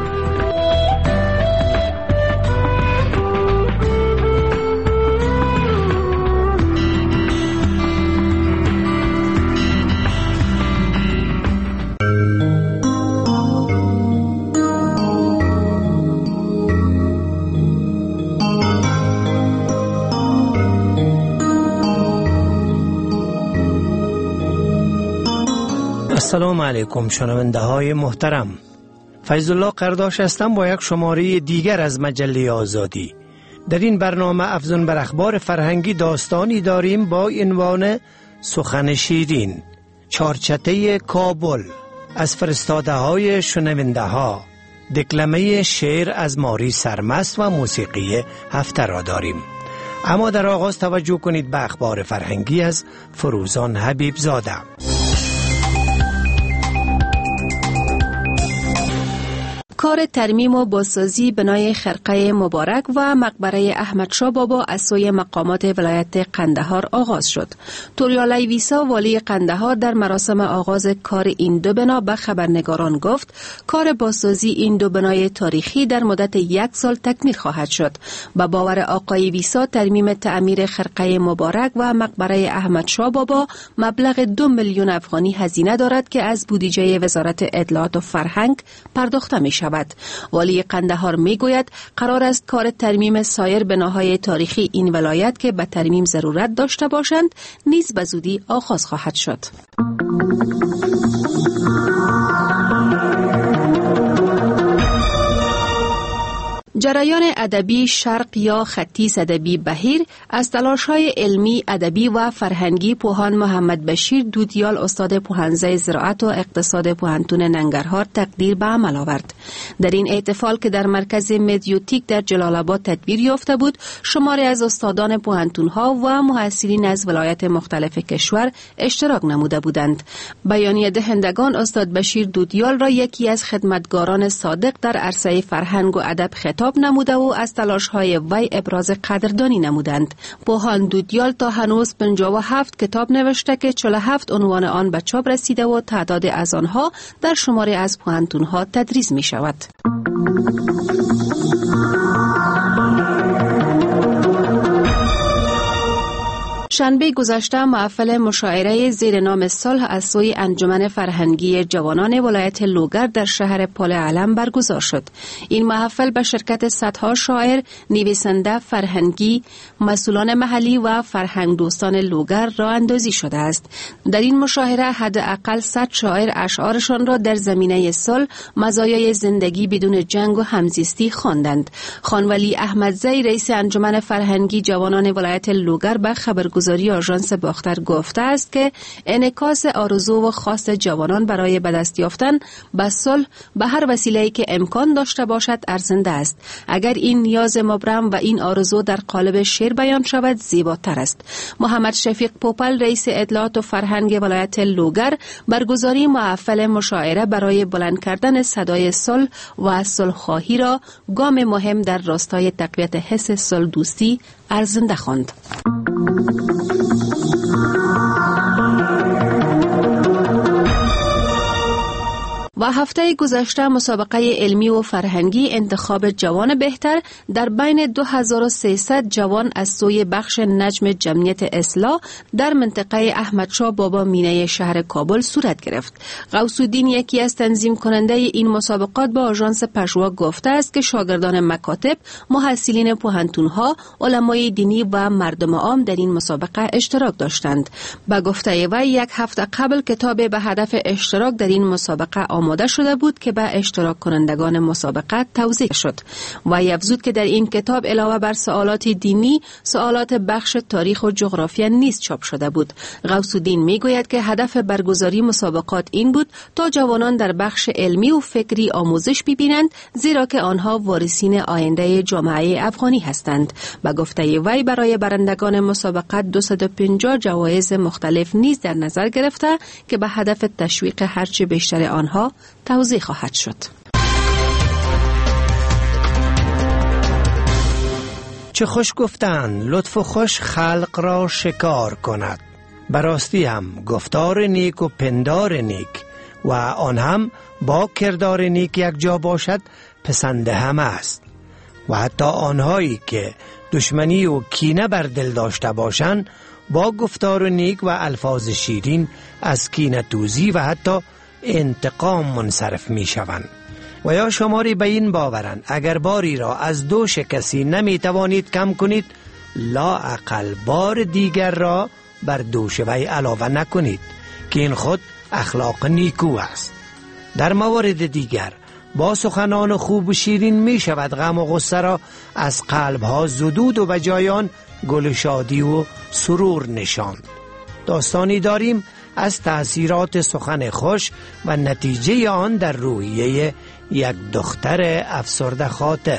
السلام علیکم شنونده های محترم. فیض الله قرداش هستم با یک شماره دیگر از مجله آزادی. در این برنامه افزون بر اخبار فرهنگی داستانی داریم با عنوان سخن شیرین، چارچته کابل، از فرستاده های شنونده ها، دکلمه شعر از ماری سرمست و موسیقی هفته را داریم. اما در آغاز توجه کنید به اخبار فرهنگی از فروزان حبیب زاده. کار ترمیم و بازسازی بنای خرقه مبارک و مقبره احمد شاه بابا از سوی مقامات ولایت قندهار آغاز شد. توریالای ویسا والی قندهار در مراسم آغاز کار این دو بنا به خبرنگاران گفت کار بازسازی این دو بنای تاریخی در مدت یک سال تکمیل خواهد شد. با باور آقای ویسا ترمیم تعمیر خرقه مبارک و مقبره احمد شاه بابا مبلغ دو میلیون افغانی هزینه دارد که از بودجه وزارت اطلاعات و فرهنگ پرداخته می شود. والی قندهار می گوید قرار است کار ترمیم سایر بناهای تاریخی این ولایت که به ترمیم ضرورت داشته باشند نیز به زودی آغاز خواهد شد. جریان ادبی شرق یا خطیس ادبی بهیر از تلاش‌های علمی، ادبی و فرهنگی پوهان محمد بشیر دودیال استاد پوهنځی زراعت و اقتصاد پوهنتون ننگرهار تقدیر به عمل آورد. در این احتفال که در مرکز مدیوتیک در جلال آباد تدبیر یافته بود، شماری از استادان پوهنتون‌ها و محصلین از ولایات مختلف کشور اشتراک نموده بودند. بیانیه دهندگان استاد بشیر دودیال را یکی از خدمتگاران صادق در عرصه فرهنگ و ادب خطاب نموده و از تلاش‌های وی ابراز قدردانی نمودند. پوهان دودیال تا هنوز پنجاه و هفت کتاب نوشته که چهل و هفت عنوان آن به چاپ رسیده و تعداد از آنها در شماری از پوهنتون‌ها تدریس می شود. شنبه گذشته محفل مشاعره زیر نام صلح از سوی انجمن فرهنگی جوانان ولایت لوگر در شهر پل علم برگزار شد. این محفل به شرکت صدها شاعر، نویسنده فرهنگی، مسئولان محلی و فرهنگ دوستان لوگر راه اندازی شده است. در این مشاعره حداقل صد شاعر اشعارشان را در زمینه صلح، مزایای زندگی بدون جنگ و همزیستی خواندند. خانولی احمدزی رئیس انجمن فرهنگی جوانان ولایت لوگر به خبرگزاری آژانس باختر گفته است که انعکاس آرزو و خواست جوانان برای به دست یافتن به صلح به هر وسیله‌ای که امکان داشته باشد ارزنده است. اگر این نیاز مبرم و این آرزو در قالب شعر بیان شود زیباتر است. محمد شفیق پوپل رئیس اطلاعات و فرهنگ ولایت لوگر برگزاری محفل مشاعره برای بلند کردن صدای صلح و صلح‌خواهی را گام مهم در راستای تقویت حس صلح دوستی ارزنده خواند. و هفته گذشته مسابقه علمی و فرهنگی انتخاب جوان بهتر در بین دو هزار و سیصد جوان از سوی بخش نجم جمعیت اصلاح در منطقه احمد شاه بابا مینه شهر کابل صورت گرفت. غوث‌الدین یکی از تنظیم کننده این مسابقات با آژانس پژوا گفته است که شاگردان مکاتب، محصلین پوهنتون‌ها، علمای دینی و مردم عام در این مسابقه اشتراک داشتند. با گفته وی یک هفته قبل کتاب به هدف اشتراک در این مسابقه آماده شده بود که به اشتراک کنندگان مسابقه توزیع شد. و افزود که در این کتاب علاوه بر سوالات دینی، سوالات بخش تاریخ و جغرافیا نیز چاپ شده بود. غوث‌الدین میگوید که هدف برگزاری مسابقات این بود تا جوانان در بخش علمی و فکری آموزش ببینند، زیرا که آنها وارثین آینده جامعه افغانی هستند. به گفته وی برای برندگان مسابقات دویست و پنجاه جوایز مختلف نیز در نظر گرفته که به هدف تشویق هرچه بیشتر آنها توزیع خواهد شد. چه خوش گفتن لطف و خوش خلق را شکار کند، براستی هم گفتار نیک و پندار نیک و آن هم با کردار نیک یک جا باشد پسند هم است. و حتی آنهایی که دشمنی و کینه بر دل داشته باشند با گفتار نیک و الفاظ شیرین از کینه توزی و حتی انتقام منصرف می شوند. و یا شماری به این باورند اگر باری را از دوش کسی نمی توانید کم کنید، لااقل بار دیگر را بر دوش وی علاوه نکنید که این خود اخلاق نیکو است. در موارد دیگر با سخنان خوب و شیرین می شود غم و غصه را از قلبها زدود و بجایان گل شادی و سرور نشاند. داستانی داریم از تأثیرات سخن خوش و نتیجه آن در روحیه یک دختر افسرده خاطر.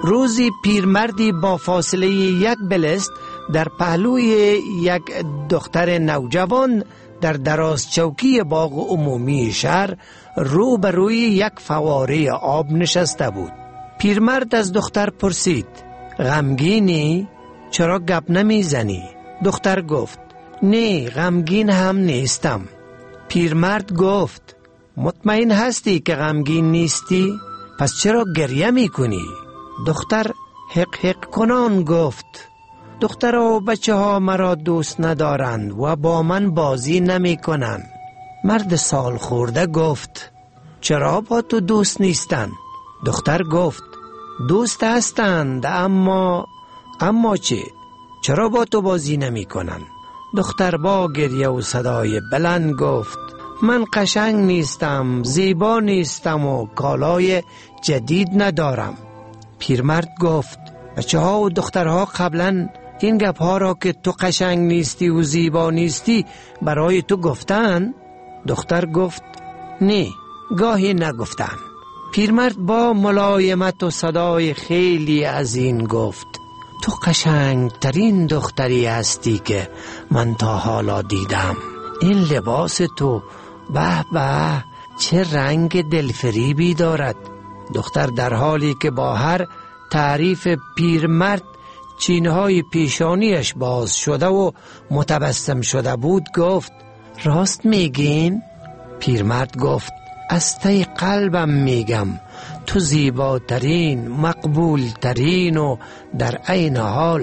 روزی پیرمردی با فاصله یک بلست در پهلوی یک دختر نوجوان در دراز چوکی باغ عمومی شهر روبروی یک فواره آب نشسته بود. پیرمرد از دختر پرسید: غمگینی؟ چرا گپ نمیزنی؟ دختر گفت: نه، غمگین هم نیستم. پیرمرد گفت: مطمئن هستی که غمگین نیستی؟ پس چرا گریه میکنی؟ دختر حق حق کنان گفت: دختر و بچه ها مرا دوست ندارند و با من بازی نمی کنند. مرد سال خورده گفت: چرا با تو دوست نیستند؟ دختر گفت: دوست هستند اما اما چه؟ چرا با تو بازی نمی کنند؟ دختر با گریه و صدای بلند گفت: من قشنگ نیستم، زیبا نیستم و کالای جدید ندارم. پیرمرد گفت: بچه ها و دخترها قبلا این گپ ها را که تو قشنگ نیستی و زیبا نیستی برای تو گفتن؟ دختر گفت: نه، گاهی نگفتن. پیرمرد با ملایمت و صدای خیلی عظیم گفت: تو قشنگ ترین دختری هستی که من تا حالا دیدم. این لباس تو به به چه رنگ دلفریبی دارد. دختر در حالی که با هر تعریف پیرمرد چینهای پیشانیش باز شده و متبسم شده بود گفت: راست میگین؟ پیرمرد گفت: از ته قلبم میگم تو زیباترین، مقبولترین و در عین حال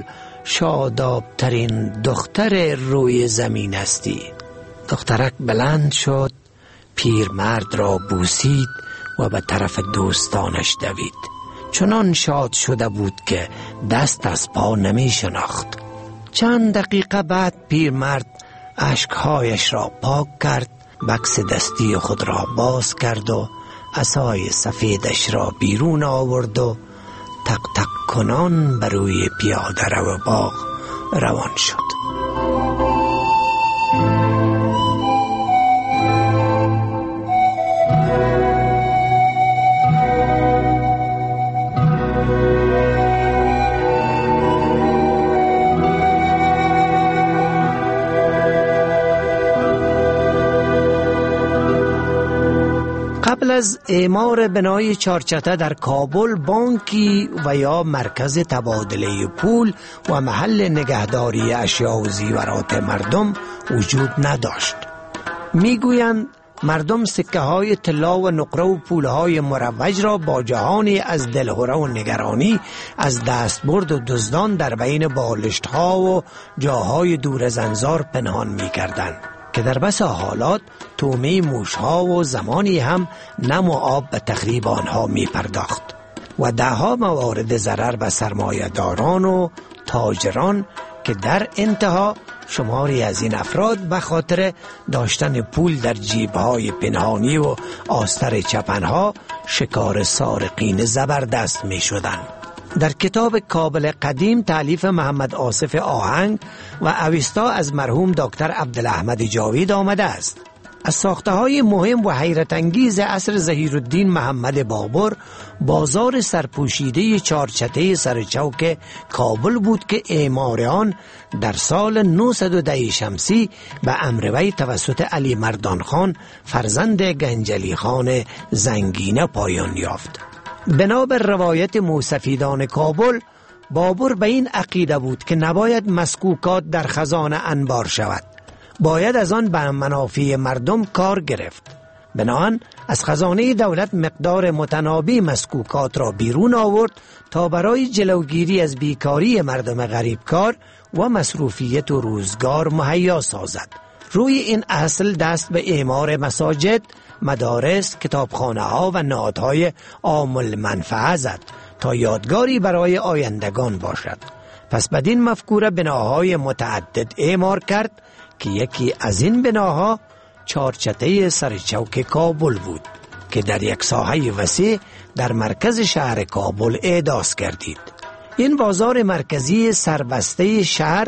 شادابترین دختر روی زمین هستی. دخترک بلند شد، پیرمرد را بوسید و به طرف دوستانش دوید. چنان شاد شده بود که دست از پا نمی شناخت. چند دقیقه بعد پیرمرد اشکهایش را پاک کرد، بکس دستی خود را باز کرد و عصای سفیدش را بیرون آورد و تق تق کنان بر روی پیاده رو باغ روان شد. قبل از اعمار بنای چارچته در کابل بانکی و یا مرکز تبادله پول و محل نگهداری اشیا و زیورات مردم وجود نداشت. میگویند مردم سکه های طلا و نقره و پول های مروج را با جهانی از دلهره و نگرانی از دستبرد و دزدان در بین بالشت ها و جاهای دور زنزار پنهان می کردند که در بس حالات تومه موش ها و زمانی هم نم و آب به تخریب آنها می پرداخت و دهها موارد ضرر به سرمایه داران و تاجران که در انتها شماری از این افراد به خاطر داشتن پول در جیبهای پنهانی و آستر چپنها شکار سارقین زبردست می شدند. در کتاب کابل قدیم تالیف محمد آصف آهنگ و اوستا از مرحوم دکتر عبدالاحمد جاوید آمده است: از ساخته های مهم و حیرت انگیز عصر ظهیرالدین محمد بابر بازار سرپوشیده چارچته سرچوک کابل بود که اعمار آن در سال نهصد و ده شمسی به امر وی توسط علی مردان خان فرزند گنجلی خان زنگینه پایان یافت. بنابر روایت موسفیدان کابل، بابر به این عقیده بود که نباید مسکوکات در خزانه انبار شود، باید از آن به منافع مردم کار گرفت. بنابراین از خزانه دولت مقدار متنابی مسکوکات را بیرون آورد تا برای جلوگیری از بیکاری مردم غریبکار و مصروفیت و روزگار مهیا سازد. روی این اصل دست به اعمار مساجد، مدارس، کتابخانه ها و نهادهای عام المنفعه زد تا یادگاری برای آیندگان باشد. پس بدین مفکوره بناهای متعدد اعمار کرد که یکی از این بناها چارچته سرچوک کابل بود که در یک ساحه وسیع در مرکز شهر کابل احداث گردید. این بازار مرکزی سربسته شهر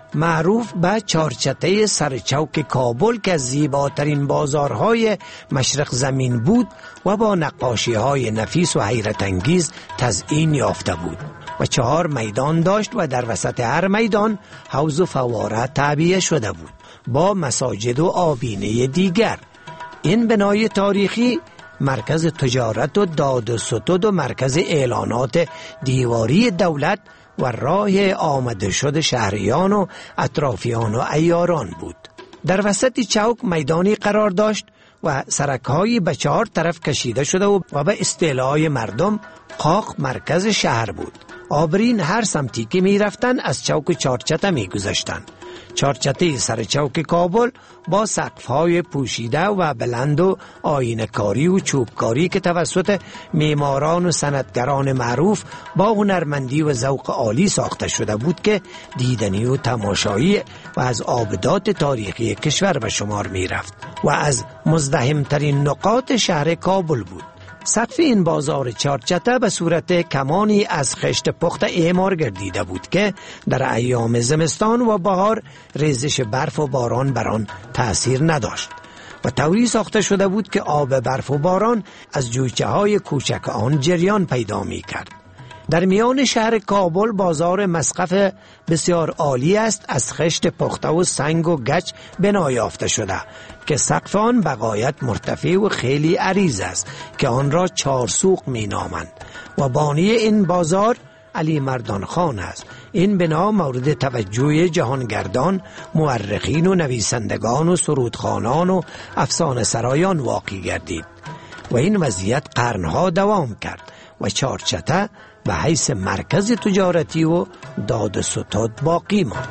معروف به چارچته سرچوک کابل که از زیباترین بازارهای مشرق زمین بود و با نقاشی‌های نفیس و حیرت انگیز تزیین یافته بود و چهار میدان داشت و در وسط هر میدان حوض و فواره تعبیه شده بود با مساجد و آبینه دیگر. این بنای تاریخی مرکز تجارت و داد و ستد و مرکز اعلانات دیواری دولت و راه آمده شد شهریان و اطرافیان و عیاران بود. در وسط چوک میدانی قرار داشت و سرک‌هایی به چهار طرف کشیده شده و به اصطلاح مردم قاق مرکز شهر بود. آبرین هر سمتی که می رفتن از چوک چارچته می گذشتن. چارچته سر چوک کابل با سقف‌های پوشیده و بلند و آینه‌کاری و چوبکاری که توسط معماران و صنعتگران معروف با هنرمندی و ذوق عالی ساخته شده بود که دیدنی و تماشایی و از آبدات تاریخی کشور به شمار می رفت و از مزدحمترین نقاط شهر کابل بود. سقف این بازار چارچته به صورت کمانی از خشت پخت اعمار گردیده بود که در ایام زمستان و بهار ریزش برف و باران بر آن تأثیر نداشت و طوری ساخته شده بود که آب برف و باران از جویچه های کوچک آن جریان پیدا می کرد. در میان شهر کابل بازار مسقف بسیار عالی است، از خشت پخته و سنگ و گچ بنا یافته شده که سقف آن به غایت مرتفع و خیلی عریض است که آن را چارسوق می نامند و بانی این بازار علی مردان خان است. این بنا مورد توجه جهانگردان، مورخین و نویسندگان و سرودخوانان و افسانه سرایان واقع گردید و این وضعیت قرنها دوام کرد و چارچته به حیث مرکز تجارتی و داد و ستد باقی ماند.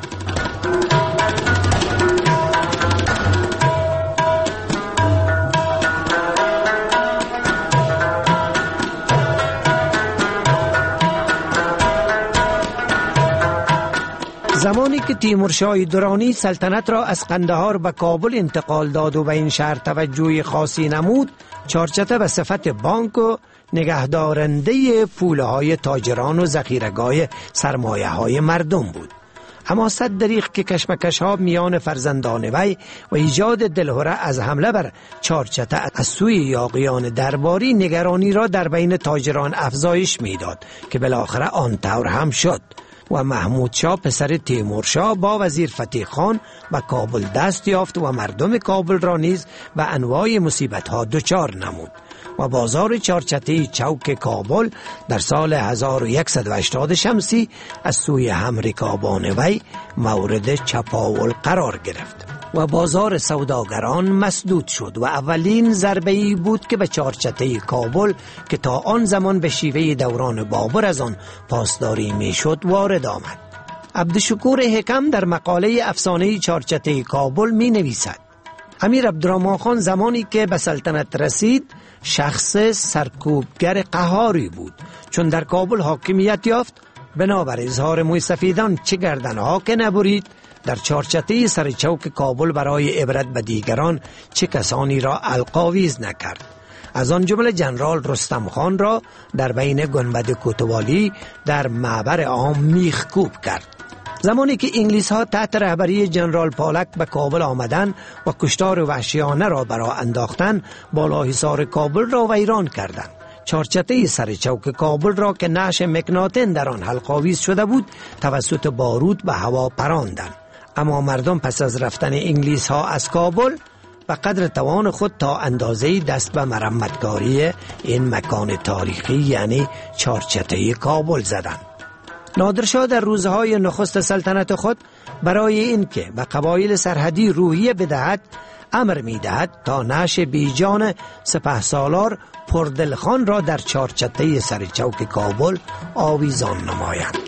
زمانی که تیمورشاه درانی سلطنت را از قندهار به کابل انتقال داد و به این شهر توجه خاصی نمود، چارچته به صفت بانک و نگهدارنده پوله های تاجران و ذخیره‌گاه سرمایه های مردم بود. اما صد دریغ که کشمکش ها میان فرزندان وی و ایجاد دلهره از حمله بر چارچته از سوی یاغیان درباری نگرانی را در بین تاجران افزایش میداد که بالاخره آن طور هم شد و محمود شاه پسر تیمور شاه با وزیر فتح خان به کابل دست یافت و مردم کابل را نیز به انواع مصیبت ها دچار نمود و بازار چارچته چوک کابل در سال هزار و صد و هشتاد شمسی از سوی همرکابان وی مورد چپاول قرار گرفت و بازار سوداگران مسدود شد و اولین ضربه‌ای بود که به چارچته کابل که تا آن زمان به شیوه دوران بابر از آن پاسداری میشد وارد آمد. عبدالشکور حکم در مقاله افسانه چارچته کابل می نویسد: امیر عبدالرحمن خان زمانی که به سلطنت رسید شخص سرکوبگر قهاری بود. چون در کابل حاکمیت یافت، بنابر اظهار موی سفیدان چه گردنها که نبرید، در چارچته سر چوک کابل برای عبرت به دیگران چه کسانی را القاویز نکرد. از آن جمله جنرال رستم خان را در بین گنبد کوتوالی در معبر عام میخکوب کرد. زمانی که انگلیس ها تحت رهبری جنرال پالک به کابل آمدند و کشتار وحشیانه را برا انداختند، بالا حصار کابل را ویران کردند. چارچته سر چوک کابل را که نعش مکناتن در آن حلقاویز شده بود توسط بارود به هوا پراندند. اما مردم پس از رفتن انگلیس ها از کابل به قدر توان خود تا اندازه‌ای دست به مرمتکاری این مکان تاریخی یعنی چارچته کابل زدند. نادرشاه در روزهای نخست سلطنت خود برای اینکه به قبایل سرحدی روحیه بدهد امر می‌دهد تا نعش بیجان سپهسالار پردلخان را در چارچته سر چوک کابل آویزان نمایند.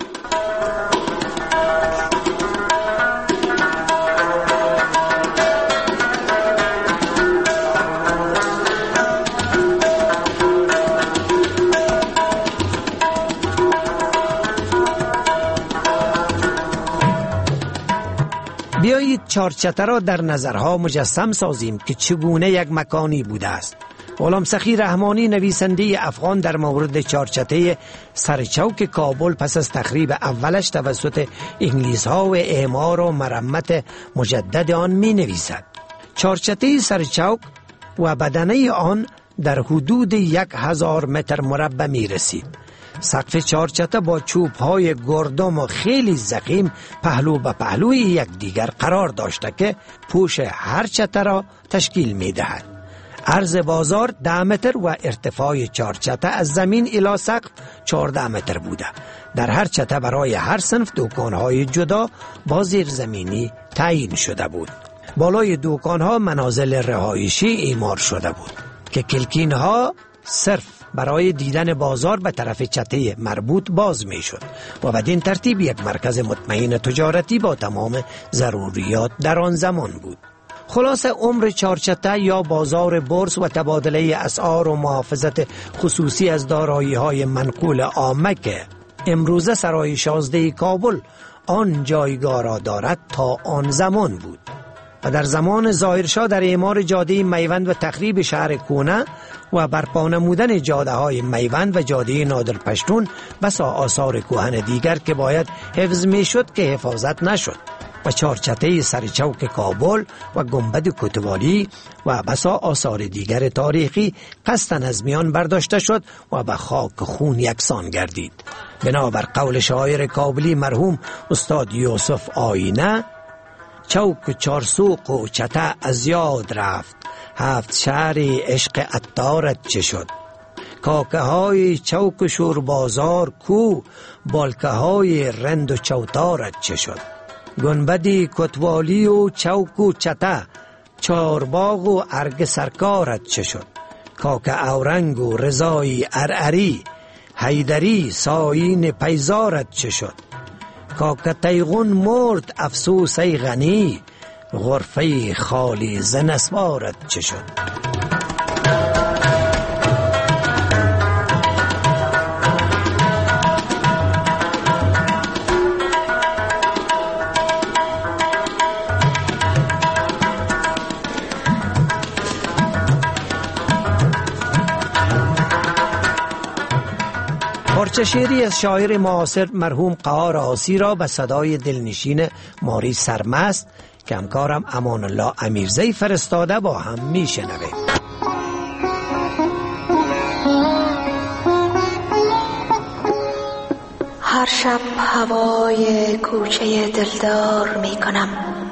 بیایید چارچته را در نظرها مجسم سازیم که چگونه یک مکانی بوده است. غلام سخی رحمانی نویسنده افغان در مورد چارچته سرچوک کابل پس از تخریب اولش توسط انگلیس ها و اعمار و مرمت مجدد آن می نویسد. چارچته سرچوک و بدنه آن در حدود یک هزار متر مربع می رسید. سقف چارچته با چوب های گردم و خیلی ضخیم پهلو به پهلوی یکدیگر قرار داشته که پوش هر چته را تشکیل می دهد. عرض بازار ده متر و ارتفاع چارچته از زمین الی سقف چهارده متر بوده. در هر چته برای هر صنف دکانهای جدا با زیرزمینی تعیین شده بود. بالای دکانها منازل رهایشی اعمار شده بود که کلکینها صرف برای دیدن بازار به طرف چته مربوط باز می شد و بدین ترتیب یک مرکز مطمئن تجارتی با تمام ضروریات در آن زمان بود. خلاصه عمر چارچته یا بازار بورس و تبادله اسعار و محافظت خصوصی از دارایی های منقول عامه که امروزه سرای شازده کابل آن جایگاه را دارد تا آن زمان بود و در زمان ظاهرشاه در اعمار جاده میوند و تخریب شهر کونه و برپا نمودن جاده های میوند و جاده نادر پشتون بسا آثار کهن دیگر که باید حفظ می شد که حفاظت نشد و چارچته سرچوک کابل و گنبد کوتوالی و بسا آثار دیگر تاریخی قصداً از میان برداشته شد و به خاک خون یکسان گردید. بنابر قول شاعر کابلی مرحوم استاد یوسف آینه، چوک چارسوق و چته از یاد رفت، هفت شهر عشق عطارت چه شد. کاکه های چوک شور بازار کو، بالکه های رند و چوتارت چه شد. گنبدی کتوالی و چوک و چته، چارباغ و ارگ سرکارت چه شد. کاکه اورنگ و رضای ارعری، حیدری ساین پیزارت چه شد. کاکه تیغون مرد افسوس ای غنی، غرفه خالی زنسوارت چه شد. پارچه شعری از شاعر معاصر مرحوم قهار آسی را به صدای دلنشین ماری سرمست که همکارم امان الله امیرزی فرستاده با هم می شنویم. هر شب هوای کوچه دلدار می کنم،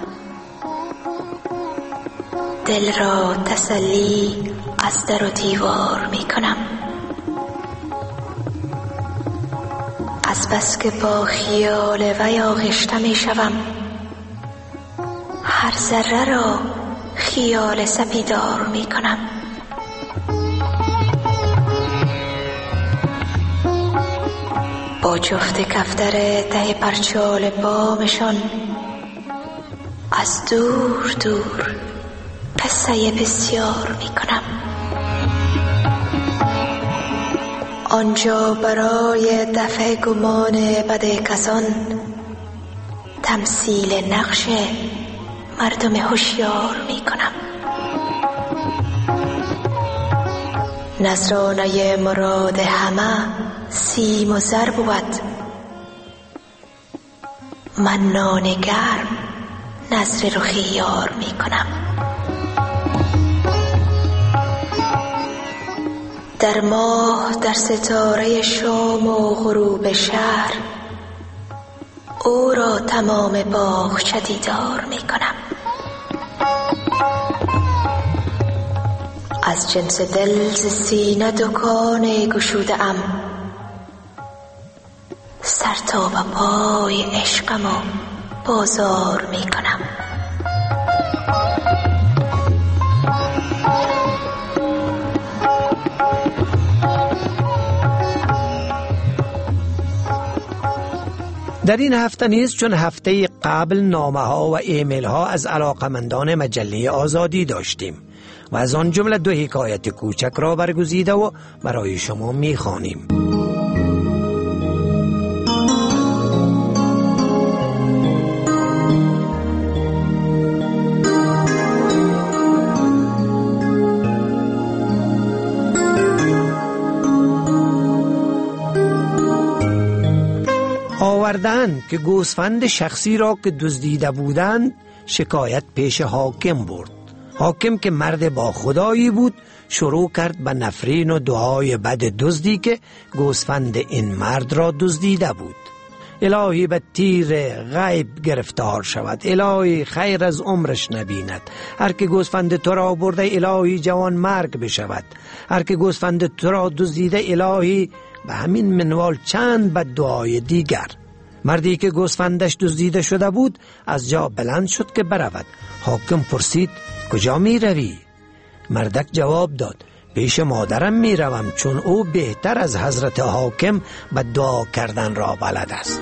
دل را تسلی از در و دیوار می کنم. از بس که با خیال وی آغشته می شوم، هر ذره را خیال سپیدار می کنم. با جفت کفتر ته پرچال بامشان از دور دور قصه بسیار می کنم. آنجا برای دفع گمان بد کسان تمثیل نقش مردم هوشیار می کنم. نظرانه مراد همه سیم و زر بود، من نان گرم نظر رخی یار می کنم. در ماه در ستاره شام و غروب شهر او را تمام باغچه دیدار می کنم. از جنس دل ز سینه دکان گشوده ام، سر تا به پای عشقم و بازار می کنم. در این هفته نیز چون هفته قبل نامه ها و ایمیل ها از علاقمندان مجله آزادی داشتیم و از آن جمله دو حکایت کوچک را برگزیده و برای شما می خوانیم. آوردند که گوسفند شخصی را که دزدیده بودند شکایت پیش حاکم برد. حاکم که مرد با خدایی بود شروع کرد به نفرین و دعای بد دزدی که گوسفند این مرد را دزدیده بود. الهی به تیر غیب گرفتار شود، الهی خیر از عمرش نبیند. هر که گوسفند تو را برده الهی جوان مرگ بشود. هر که گوسفند تو را دزدیده الهی به همین منوال چند بد دعای دیگر. مردی که گوسفندش دزدیده شده بود از جا بلند شد که برود. حاکم پرسید کجا می روی؟ مردک جواب داد پیش مادرم می روم، چون او بهتر از حضرت حاکم به دعا کردن را بلد است.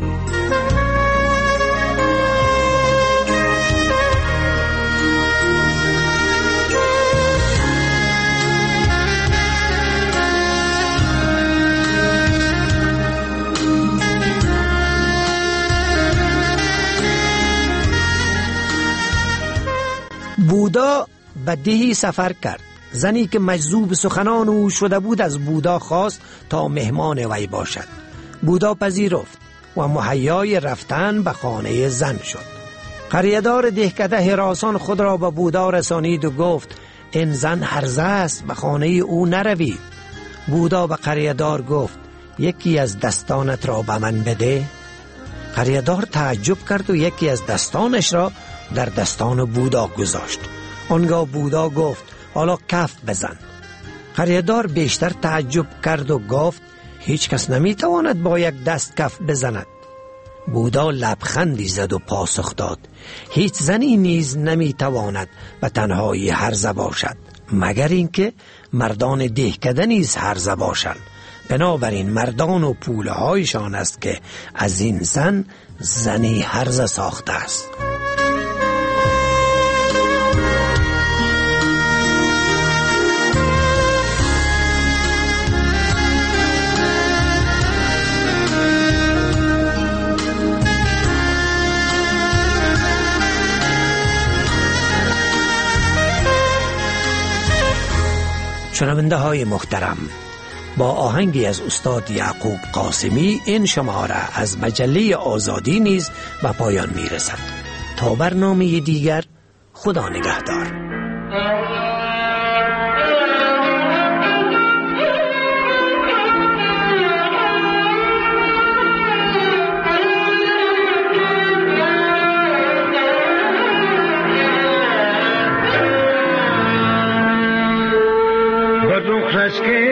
بودا به دهی سفر کرد. زنی که مجذوب سخنان او شده بود از بودا خواست تا مهمان وی باشد. بودا پذیرفت و مهیای رفتن به خانه زن شد. قریه‌دار دهکده هراسان خود را به بودا رسانید و گفت این زن هرزه است، به خانه او نروید. بودا به قریه‌دار گفت یکی از دستانت را به من بده. قریه‌دار تعجب کرد و یکی از دستانش را در دستان بودا گذاشت. آنگاه بودا گفت حالا کف بزن. قریه‌دار بیشتر تعجب کرد و گفت هیچ کس نمیتواند با یک دست کف بزند. بودا لبخندی زد و پاسخ داد هیچ زنی نیز نمیتواند به تنهایی هرزه باشد مگر اینکه مردان دهکده نیز هرزه باشند. بنابراین مردان و پوله هایشان است که از این زن زنی هرزه ساخته است. شنونده های محترم، با آهنگی از استاد یعقوب قاسمی این شماره از مجله آزادی نیز به پایان می رسد. تا برنامه دیگر، خدا نگهدار. که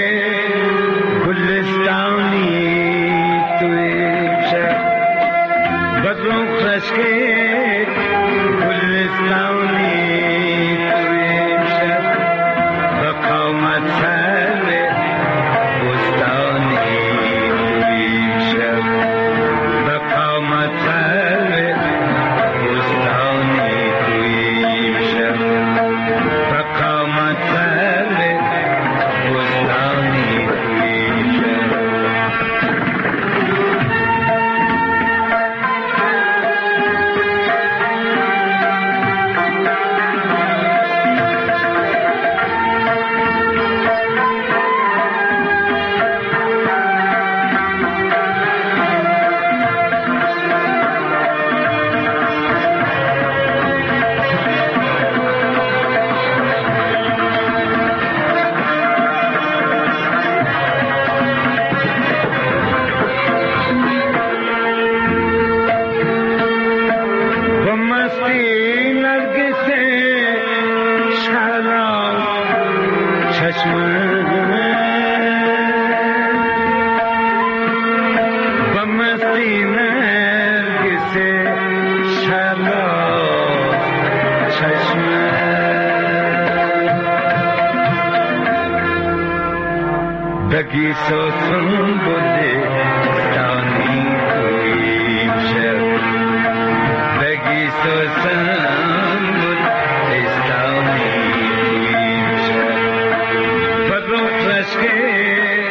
گلستانی توی شب بدرون خش که گلستانی توی شب به قامت سر بستانی توی شب به قامت سر بستانی توی شب به قامت سر بگی سوسن بوده دانی توی شب بگی سوسن بوده دانی توی شب بدرو خشکه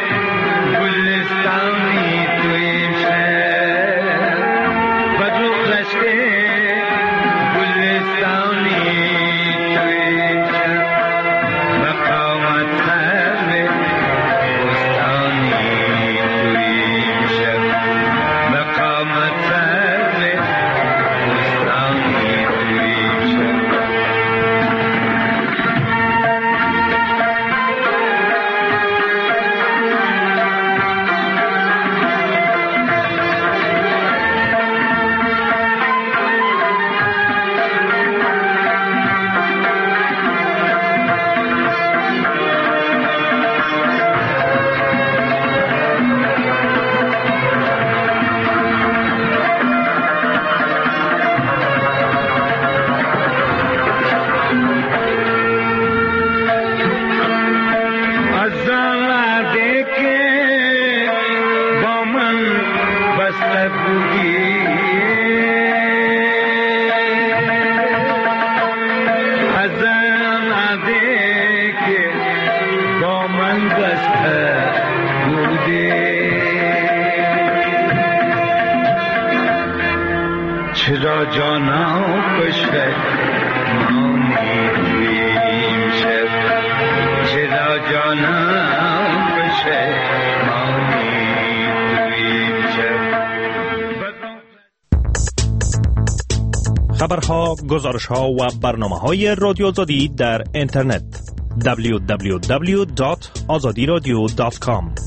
گلستانی توی شب بدرو خشکه گلستانی توی شب مقامت سر بستانی وصلت بودی ازم عده که با من بسته بودی چرا جانم پشت مانی تویم شب چرا جانم پشت مانی تویم شب خبرها، گزارشها و برنامه‌های رادیو آزادی در اینترنت دبلیو دبلیو دبلیو دات آزادی رادیو دات کام